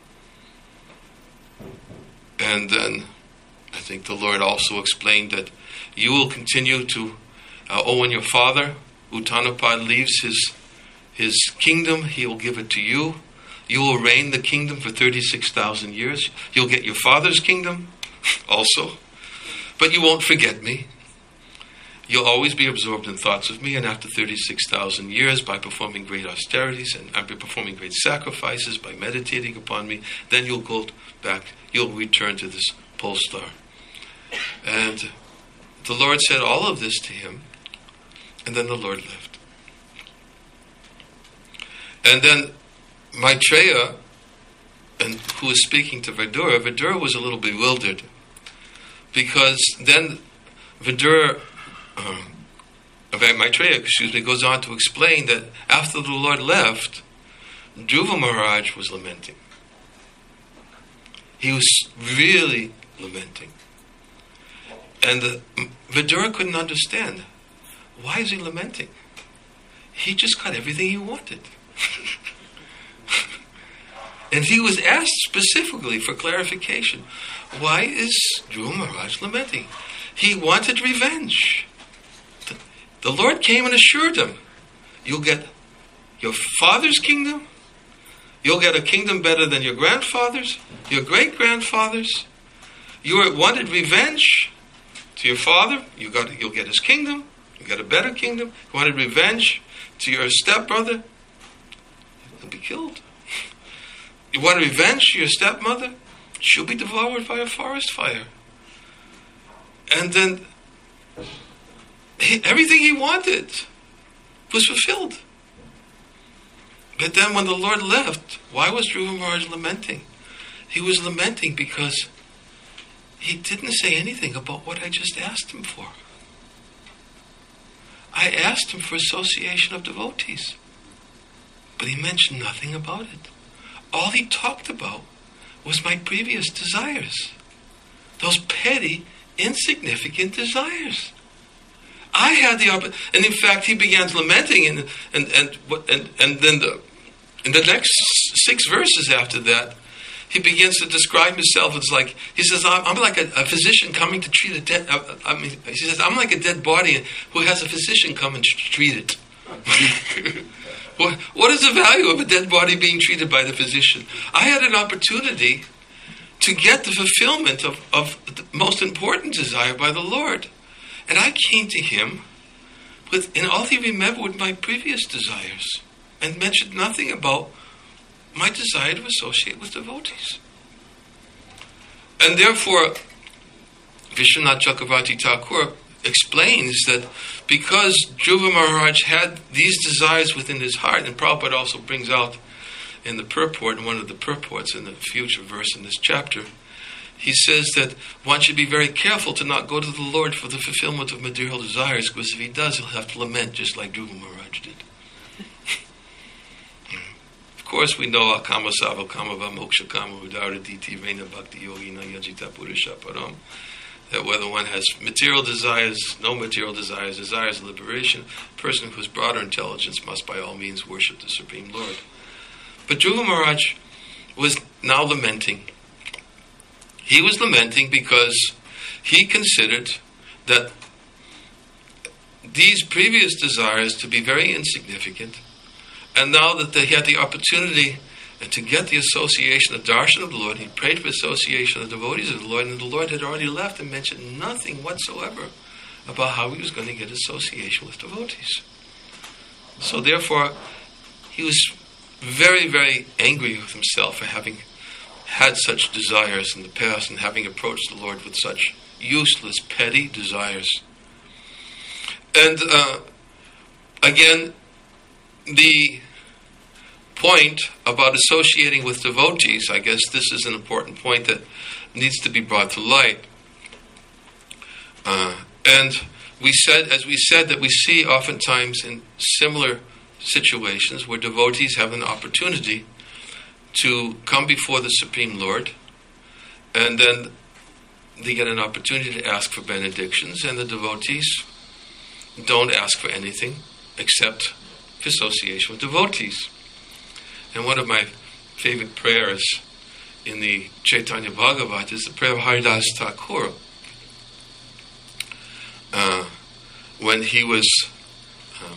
And then, I think the Lord also explained that you will continue to, uh, oh, when your father, Uttanapad, leaves his, his kingdom, he will give it to you. You will reign the kingdom for thirty-six thousand years. You'll get your father's kingdom also. But you won't forget me. You'll always be absorbed in thoughts of me, and after thirty-six thousand years, by performing great austerities and by performing great sacrifices, by meditating upon me, then you'll go back, you'll return to this pole star. And the Lord said all of this to him, and then the Lord left. And then Maitreya and who was speaking to Vidura, Vidura was a little bewildered, because then Vidura, uh, Maitreya, excuse me, goes on to explain that after the Lord left, Dhruva Maharaj was lamenting. He was really lamenting. And the, Vidura couldn't understand. Why is he lamenting? He just got everything he wanted. And he was asked specifically for clarification. Why is Dhruva Maharaj lamenting? He wanted revenge. The, the Lord came and assured him, you'll get your father's kingdom, you'll get a kingdom better than your grandfather's, your great-grandfather's. You wanted revenge to your father, you got, you'll get his kingdom, you got a better kingdom. You wanted revenge to your stepbrother, he'll be killed. You want revenge to your stepmother, she'll be devoured by a forest fire. And then he, everything he wanted was fulfilled. But then when the Lord left, why was Dhruva Maharaj lamenting? He was lamenting because he didn't say anything about what I just asked him for. I asked him for association of devotees, but he mentioned nothing about it. All he talked about was my previous desires. Those petty, insignificant desires. I had the opportunity, and in fact he began lamenting, and and and and, and then the in the next six verses after that, he begins to describe himself as like, he says, I'm, I'm like a, a physician coming to treat a dead, uh, I mean, he says, I'm like a dead body who has a physician come and treat it. what, what is the value of a dead body being treated by the physician? I had an opportunity to get the fulfillment of, of the most important desire by the Lord. And I came to him with, and all he remembered were my previous desires, and mentioned nothing about my desire to associate with devotees. And therefore, Vishwanath Chakravarti Thakur explains that because Dhruva Maharaj had these desires within his heart, and Prabhupada also brings out in the purport, in one of the purports in the future verse in this chapter, he says that one should be very careful to not go to the Lord for the fulfillment of material desires, because if he does, he'll have to lament just like Dhruva Maharaj did. Of course, we know Akama Sava Kamava Moksha Kama Udara Diti Vena Bhakti Yogina Yajita Purusha Param, that whether one has material desires, no material desires, desires of liberation, a person who's broader intelligence must by all means worship the Supreme Lord. But Dhruva Maharaj was now lamenting. He was lamenting because he considered that these previous desires to be very insignificant, and now that he had the opportunity to get the association, the darshan of the Lord, he prayed for association of the devotees of the Lord, and the Lord had already left and mentioned nothing whatsoever about how he was going to get association with devotees. So therefore, he was very, very angry with himself for having had such desires in the past and having approached the Lord with such useless, petty desires. And uh, again, the point about associating with devotees, I guess this is an important point that needs to be brought to light. Uh, and we said, as we said, that we see oftentimes in similar situations where devotees have an opportunity to come before the Supreme Lord, and then they get an opportunity to ask for benedictions, and the devotees don't ask for anything except for association with devotees. And one of my favorite prayers in the Chaitanya Bhagavat is the prayer of Haridas Thakur. Uh, when he was um,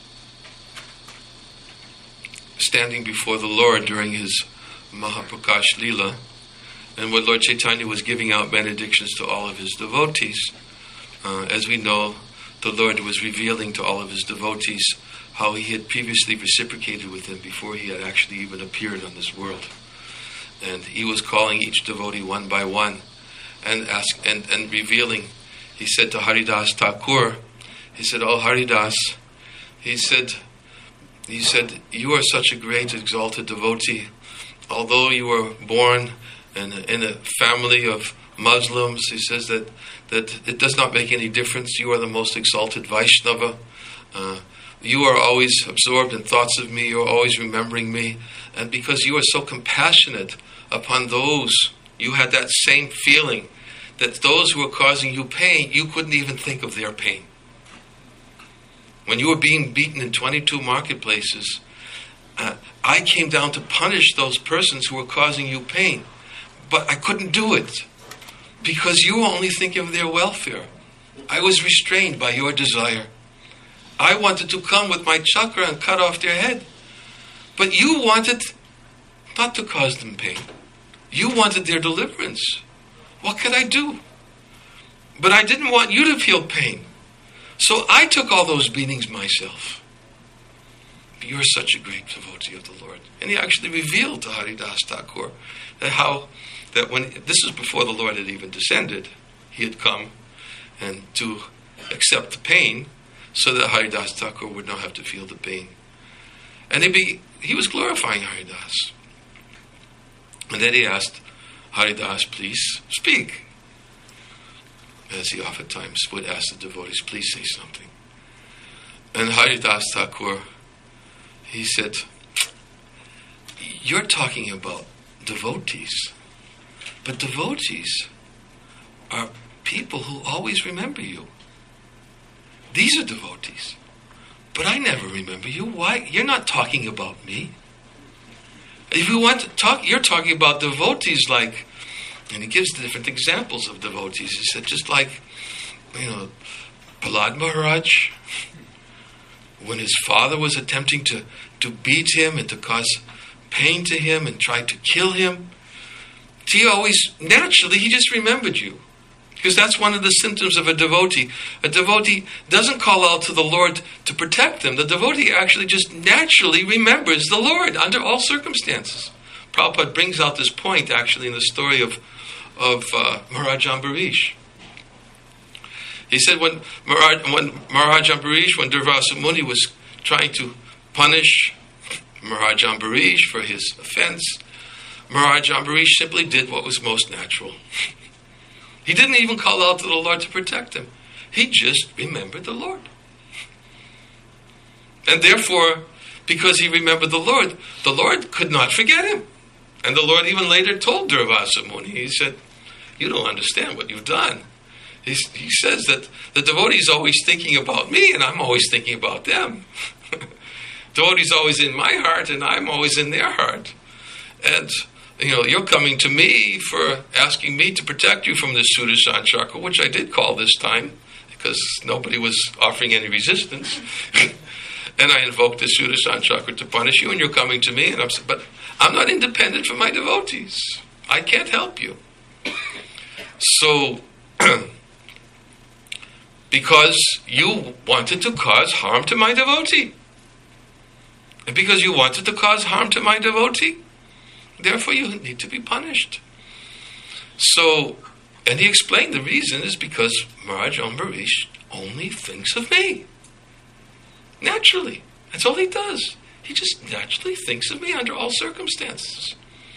standing before the Lord during his Mahaprakash Leela, and when Lord Chaitanya was giving out benedictions to all of his devotees, uh, as we know, the Lord was revealing to all of his devotees how he had previously reciprocated with them before he had actually even appeared on this world. And he was calling each devotee one by one and ask and, and revealing. He said to Haridas Thakur, he said, "Oh Haridas," he said, he said, "you are such a great exalted devotee, although you were born in a, in a family of Muslims, he says that, that it does not make any difference. You are the most exalted Vaishnava. Uh, you are always absorbed in thoughts of me. You are always remembering me. And because you are so compassionate upon those, you had that same feeling that those who were causing you pain, you couldn't even think of their pain. When you were being beaten in twenty-two marketplaces, uh, I came down to punish those persons who were causing you pain. But I couldn't do it because you were only thinking of their welfare. I was restrained by your desire. I wanted to come with my chakra and cut off their head. But you wanted not to cause them pain. You wanted their deliverance. What could I do? But I didn't want you to feel pain. So I took all those beatings myself. You're such a great devotee of the Lord. And he actually revealed to Haridas Thakur that how, that when, this is before the Lord had even descended, he had come and to accept the pain so that Haridas Thakur would not have to feel the pain. And he, be, he was glorifying Haridas. And then he asked, Haridas, please speak. As he oftentimes would ask the devotees, please say something. And Haridas Thakur, he said, you're talking about devotees. But devotees are people who always remember you. These are devotees. But I never remember you. Why? You're not talking about me. If you want to talk, you're talking about devotees like, and he gives different examples of devotees. He said, just like, you know, Prahlad Maharaj, when his father was attempting to, to beat him and to cause pain to him and tried to kill him, he always, naturally, he just remembered you. Because that's one of the symptoms of a devotee. A devotee doesn't call out to the Lord to protect them. The devotee actually just naturally remembers the Lord under all circumstances. Prabhupada brings out this point actually in the story of, of uh, Maharaj Ambarish. He said when Maharaj, when Maharaj Ambarish, when Durvasa Muni was trying to punish Maharaj Ambarish for his offense, Maharaj Ambarish simply did what was most natural. He didn't even call out to the Lord to protect him. He just remembered the Lord. And therefore, because he remembered the Lord, the Lord could not forget him. And the Lord even later told Durvasa Muni, he said, you don't understand what you've done. He, he says that the devotee is always thinking about me and I'm always thinking about them. Devotee is always in my heart and I'm always in their heart. And you know, you're coming to me for asking me to protect you from this Sudarshan Chakra, which I did call this time, because nobody was offering any resistance. And I invoked the Sudarshan Chakra to punish you, and you're coming to me, and I'm but I'm not independent from my devotees. I can't help you. So, because you wanted to cause harm to my devotee, and because you wanted to cause harm to my devotee, therefore you need to be punished. So, and he explained the reason is because Maharaj Ambarish only thinks of me. Naturally. That's all he does. He just naturally thinks of me under all circumstances.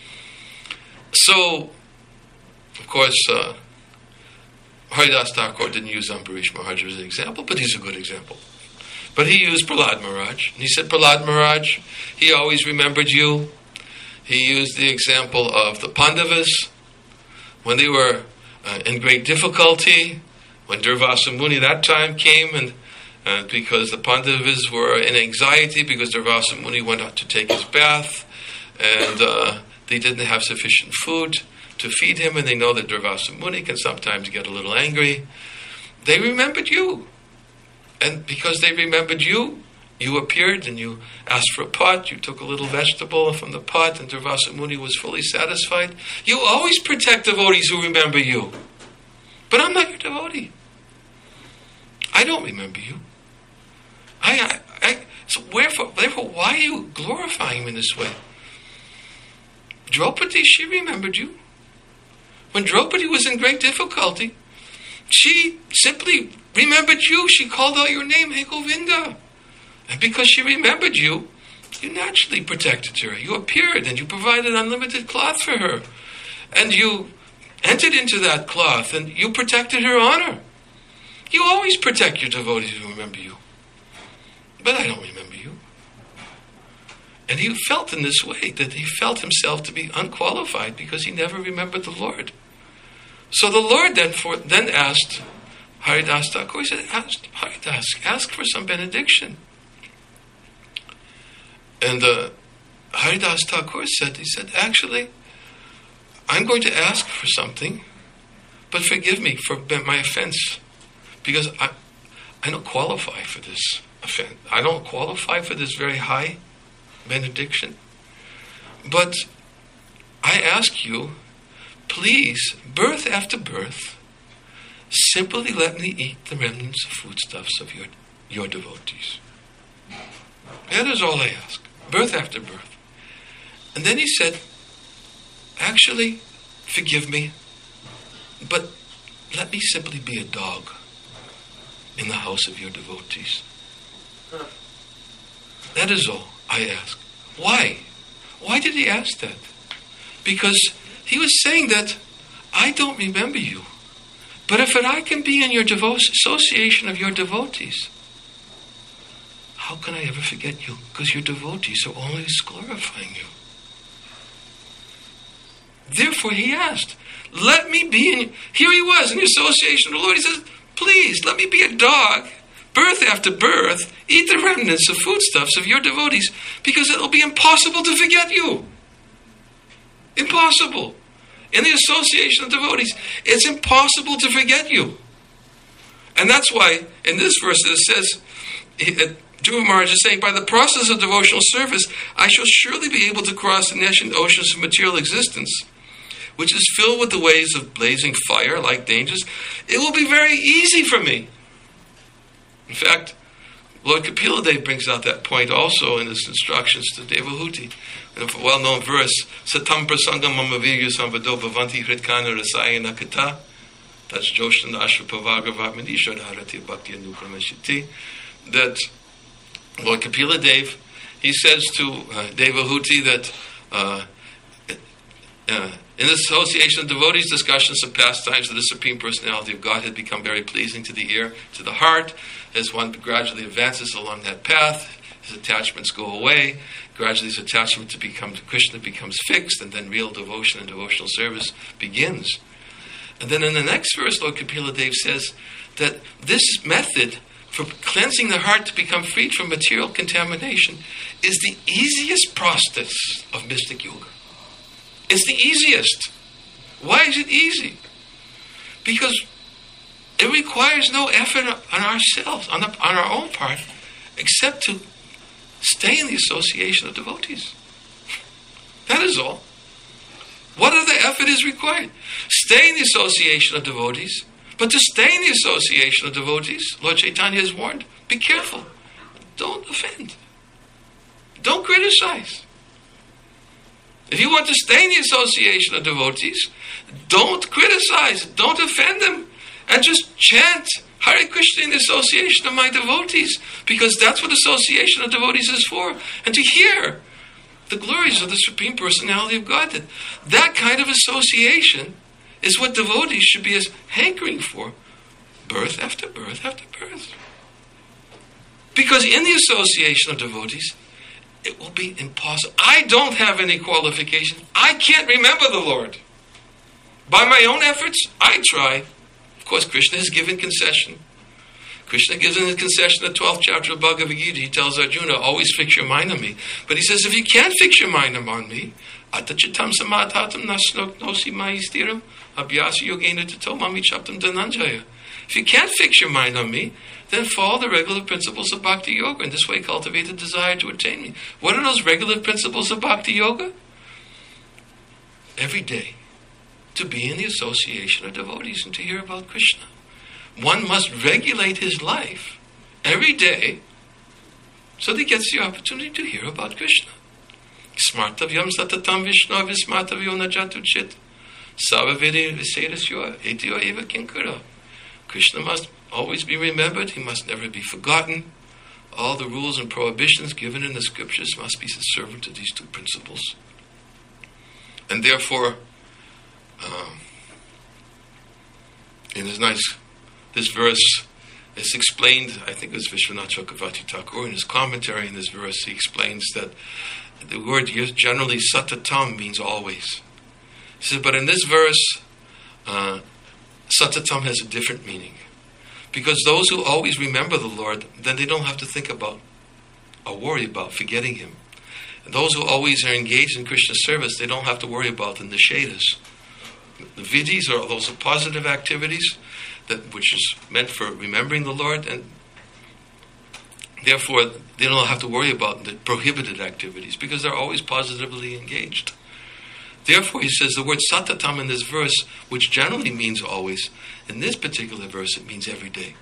So, of course, uh, Haridas Thakur didn't use Ambarish Maharaj as an example, but he's a good example. But he used Prahlad Maharaj. And he said, Prahlad Maharaj, he always remembered you. He used the example of the Pandavas when they were uh, in great difficulty, when Durvasa Muni that time came, and uh, because the Pandavas were in anxiety because Durvasa Muni went out to take his bath, and uh, they didn't have sufficient food to feed him, and they know that Durvasa Muni can sometimes get a little angry. They remembered you, and because they remembered you, you appeared and you asked for a pot, you took a little vegetable from the pot, and Durvasa Muni was fully satisfied. You always protect devotees who remember you. But I'm not your devotee. I don't remember you. I, I, I so wherefore, therefore, why are you glorifying him in this way? Draupadi, she remembered you. When Draupadi was in great difficulty, she simply remembered you. She called out your name, Hey Govinda. And because she remembered you, You naturally protected her. You appeared and you provided unlimited cloth for her. And you entered into that cloth and you protected her honor. You always protect your devotees who remember you. But I don't remember you. And he felt in this way that he felt himself to be unqualified because he never remembered the Lord. So the Lord then for, then asked Haridas Thakur, he said, ask, Haridas, ask for some benediction. And uh, Haridas Thakur said, he said, actually, I'm going to ask for something, but forgive me for my offense, because I, I don't qualify for this offense. I don't qualify for this very high benediction. But I ask you, please, birth after birth, simply let me eat the remnants of foodstuffs of your, your devotees. That is all I ask. Birth after birth. And then he said, actually, forgive me, but let me simply be a dog in the house of your devotees. Huh. That is all I ask. Why? Why did he ask that? Because he was saying that I don't remember you, but if I can be in your devo- association of your devotees, how can I ever forget you? Because your devotees are always glorifying you. Therefore he asked, let me be in, here he was in the association of the Lord. He says, please, let me be a dog, birth after birth, eat the remnants of foodstuffs of your devotees, because it will be impossible to forget you. Impossible. In the association of devotees, it's impossible to forget you. And that's why, in this verse it says, Dhruva Maharaj is saying, by the process of devotional service, I shall surely be able to cross the nascent oceans of material existence, which is filled with the waves of blazing fire, like dangers. It will be very easy for me. In fact, Lord Kapila Dev brings out that point also in his instructions to Devahuti. In a well-known verse, Satam prasangam mamavirya samvado bhavanti hritkana rasayana kata. That's Joshan Ashra Pavagavat Manishad Harati Bhakti Anukramashiti. That Lord Kapila Dev, he says to uh, Devahuti that uh, uh, in the association of devotees, discussions of pastimes of the Supreme Personality of Godhead become very pleasing to the ear, to the heart. As one gradually advances along that path, his attachments go away. Gradually his attachment to become to Krishna becomes fixed, and then real devotion and devotional service begins. And then in the next verse, Lord Kapila Dev says that this method for cleansing the heart to become freed from material contamination is the easiest process of mystic yoga. It's the easiest. Why is it easy? Because it requires no effort on ourselves, on, the, on our own part, except to stay in the association of devotees. That is all. What other effort is required? Stay in the association of devotees. But to stay in the association of devotees, Lord Chaitanya has warned, be careful. Don't offend. Don't criticize. If you want to stay in the association of devotees, don't criticize, don't offend them, and just chant Hare Krishna in the association of my devotees, because that's what association of devotees is for, and to hear the glories of the Supreme Personality of Godhead. That kind of association is what devotees should be as hankering for, birth after birth after birth. Because in the association of devotees, it will be impossible. I don't have any qualification. I can't remember the Lord. By my own efforts, I try. Of course, Krishna has given concession. Krishna gives in his concession the twelfth chapter of Bhagavad Gita. He tells Arjuna, always fix your mind on me. But he says, if you can't fix your mind on me, atachitam samadhatam nasnosi maistiram abhyasa yogena tato mami chaptam dhananjaya. If you can't fix your mind on me, then follow the regular principles of Bhakti Yoga, and this way cultivate the desire to attain me. What are those regular principles of Bhakti Yoga? Every day, to be in the association of devotees and to hear about Krishna. One must regulate his life every day so that he gets the opportunity to hear about Krishna. Smartavyam satatam Vishnu vismartavyo najatu chit savaviri visedasyo etyo eva kinkara. Krishna must always be remembered. He must never be forgotten. all the rules and prohibitions given in the scriptures must be subservient to these two principles. And therefore, um, in this nice, this verse is explained, I think it was Vishwanath Chakravarti Thakur, in his commentary in this verse, he explains that the word generally satatam means always. He says, but in this verse, uh, satatam has a different meaning. Because those who always remember the Lord, then they don't have to think about or worry about forgetting Him. And those who always are engaged in Krishna service, they don't have to worry about the nishedas. The vidhis are those are positive activities, that which is meant for remembering the Lord, and therefore they don't have to worry about the prohibited activities because they're always positively engaged. Therefore, he says the word satatam in this verse, which generally means always, in this particular verse it means every day.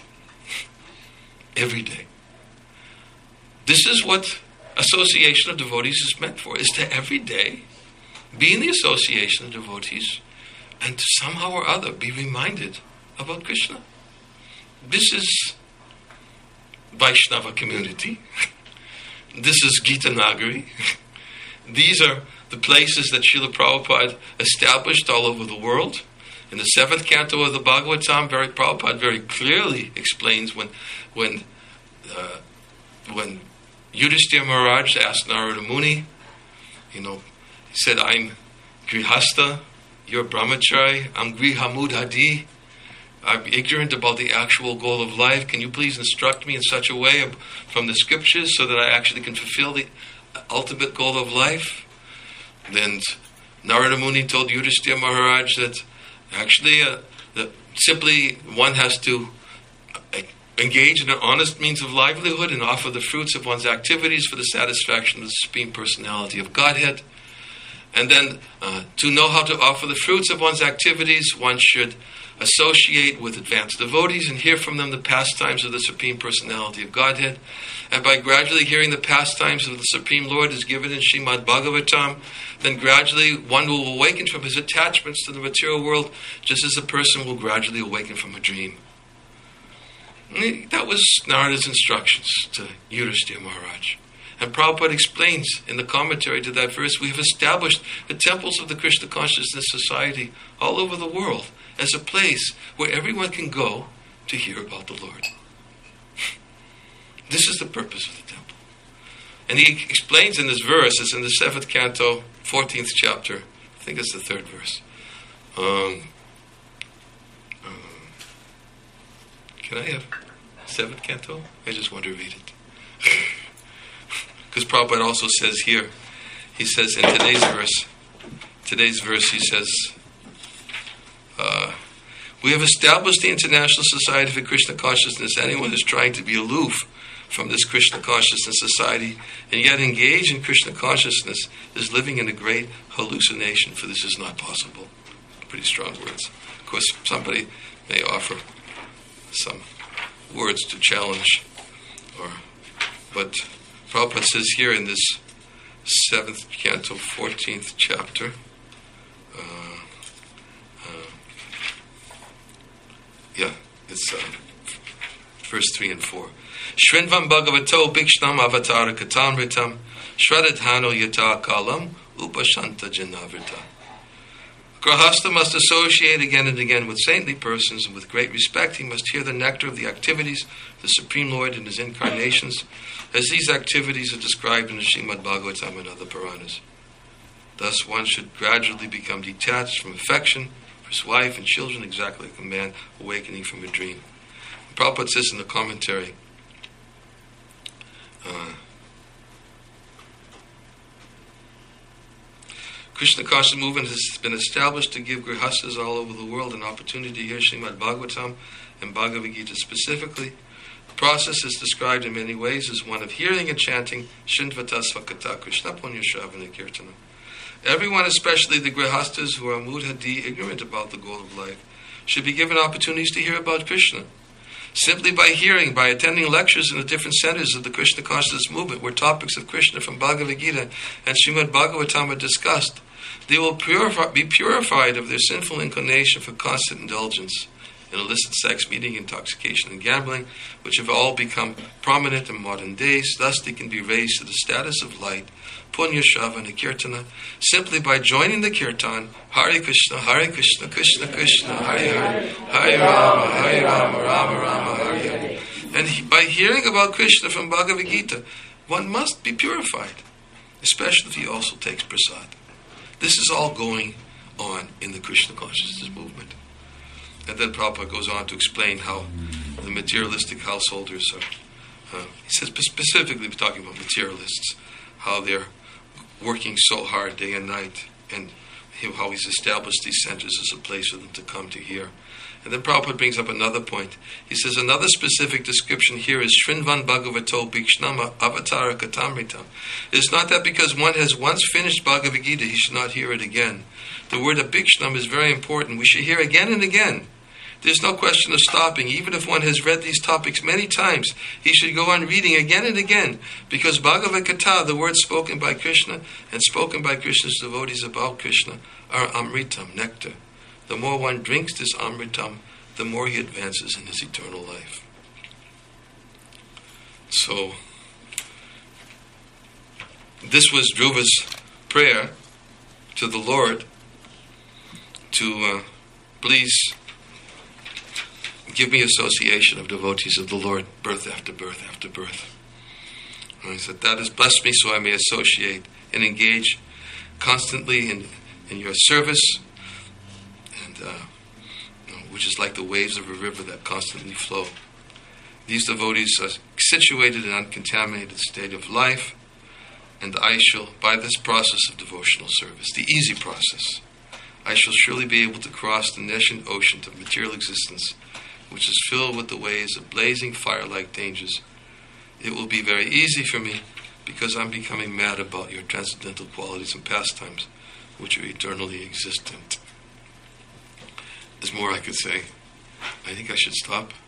Every day. This is what association of devotees is meant for, is to every day be in the association of devotees and to somehow or other be reminded about Krishna. This is Vaishnava community. This is Gita Nagari. These are the places that Srila Prabhupada established all over the world. In the seventh canto of the Bhagavatam, very Prabhupada very clearly explains when when uh, when Yudhishthira Maharaj asked Narada Muni, you know, he said, I'm Grihasta, you're Brahmachari, I'm Grihamudhadi, I'm ignorant about the actual goal of life. Can you please instruct me in such a way from the scriptures so that I actually can fulfill the ultimate goal of life? Then Narada Muni told Yudhishthira Maharaj that actually uh, that simply one has to uh, engage in an honest means of livelihood and offer the fruits of one's activities for the satisfaction of the Supreme Personality of Godhead. And then uh, to know how to offer the fruits of one's activities, one should associate with advanced devotees and hear from them the pastimes of the Supreme Personality of Godhead. And by gradually hearing the pastimes of the Supreme Lord as given in Srimad Bhagavatam, then gradually one will awaken from his attachments to the material world, just as a person will gradually awaken from a dream. That was Narada's instructions to Yudhishthira Maharaj. And Prabhupada explains in the commentary to that verse, we have established the temples of the Krishna Consciousness Society all over the world as a place where everyone can go to hear about the Lord. This is the purpose of the temple. And he explains in this verse, it's in the seventh canto, fourteenth chapter, I think it's the third verse. Um, um, can I have seventh canto? I just want to read it. Because Prabhupada also says here, he says in today's verse, today's verse he says, uh, we have established the International Society for Krishna Consciousness. Anyone who's trying to be aloof from this Krishna Consciousness Society and yet engage in Krishna Consciousness is living in a great hallucination, for this is not possible. Pretty strong words. Of course, somebody may offer some words to challenge, or but Prabhupada says here in this seventh canto, fourteenth chapter, uh, uh, yeah, it's uh, verse three and four. Shrinvam Bhagavato Bhikshnam Avatara Katamritam Shradadhano Yata Kalam Upashanta Janavrita. Grahasta must associate again and again with saintly persons, and with great respect he must hear the nectar of the activities of the Supreme Lord in his incarnations, as these activities are described in the Srimad Bhagavatam and other Puranas. Thus one should gradually become detached from affection for his wife and children, exactly like a man awakening from a dream. Prabhupada says in the commentary, uh, Krishna Consciousness movement has been established to give grihastas all over the world an opportunity to hear Srimad Bhagavatam and Bhagavad Gita specifically. The process is described in many ways as one of hearing and chanting Shindvata Svakata Krishna Punya Shravana Kirtana. Everyone, especially the grihastas who are mudhadi, ignorant about the goal of life, should be given opportunities to hear about Krishna. Simply by hearing, by attending lectures in the different centers of the Krishna Consciousness movement where topics of Krishna from Bhagavad Gita and Srimad Bhagavatam are discussed, they will purify, be purified of their sinful inclination for constant indulgence in illicit sex, meeting, intoxication, and gambling, which have all become prominent in modern days. Thus, they can be raised to the status of light, Punya, Shravana, Kirtana, simply by joining the Kirtan, Hare Krishna, Hare Krishna, Krishna Krishna, Hare Hare, Hare Rama, Hare Rama, Rama Rama, Hare Hare. And he, by hearing about Krishna from Bhagavad Gita, one must be purified, especially if he also takes prasad. This is all going on in the Krishna consciousness movement. And then Prabhupada goes on to explain how the materialistic householders are, uh, he says specifically talking about materialists, how they're working so hard day and night, and how he's established these centers as a place for them to come to hear. And then Prabhupada brings up another point. He says another specific description here is Shrinvan Bhagavato Bhikshnama Avatara Katamritam. It is not that because one has once finished Bhagavad Gita, he should not hear it again. The word Abhikshnam is very important. We should hear again and again. There's no question of stopping. Even if one has read these topics many times, he should go on reading again and again, because Bhagavad Gita, the words spoken by Krishna and spoken by Krishna's devotees about Krishna, are Amritam, nectar. The more one drinks this Amritam, the more he advances in his eternal life. So, this was Dhruva's prayer to the Lord to uh, please give me association of devotees of the Lord, birth after birth after birth. And he said, that has blessed me so I may associate and engage constantly in, in your service, and uh, you know, which is like the waves of a river that constantly flow. These devotees are situated in an uncontaminated state of life, and I shall, by this process of devotional service, the easy process, I shall surely be able to cross the nascent ocean of material existence, which is filled with the waves of blazing fire-like dangers. It will be very easy for me, because I'm becoming mad about your transcendental qualities and pastimes, which are eternally existent. There's more I could say. I think I should stop.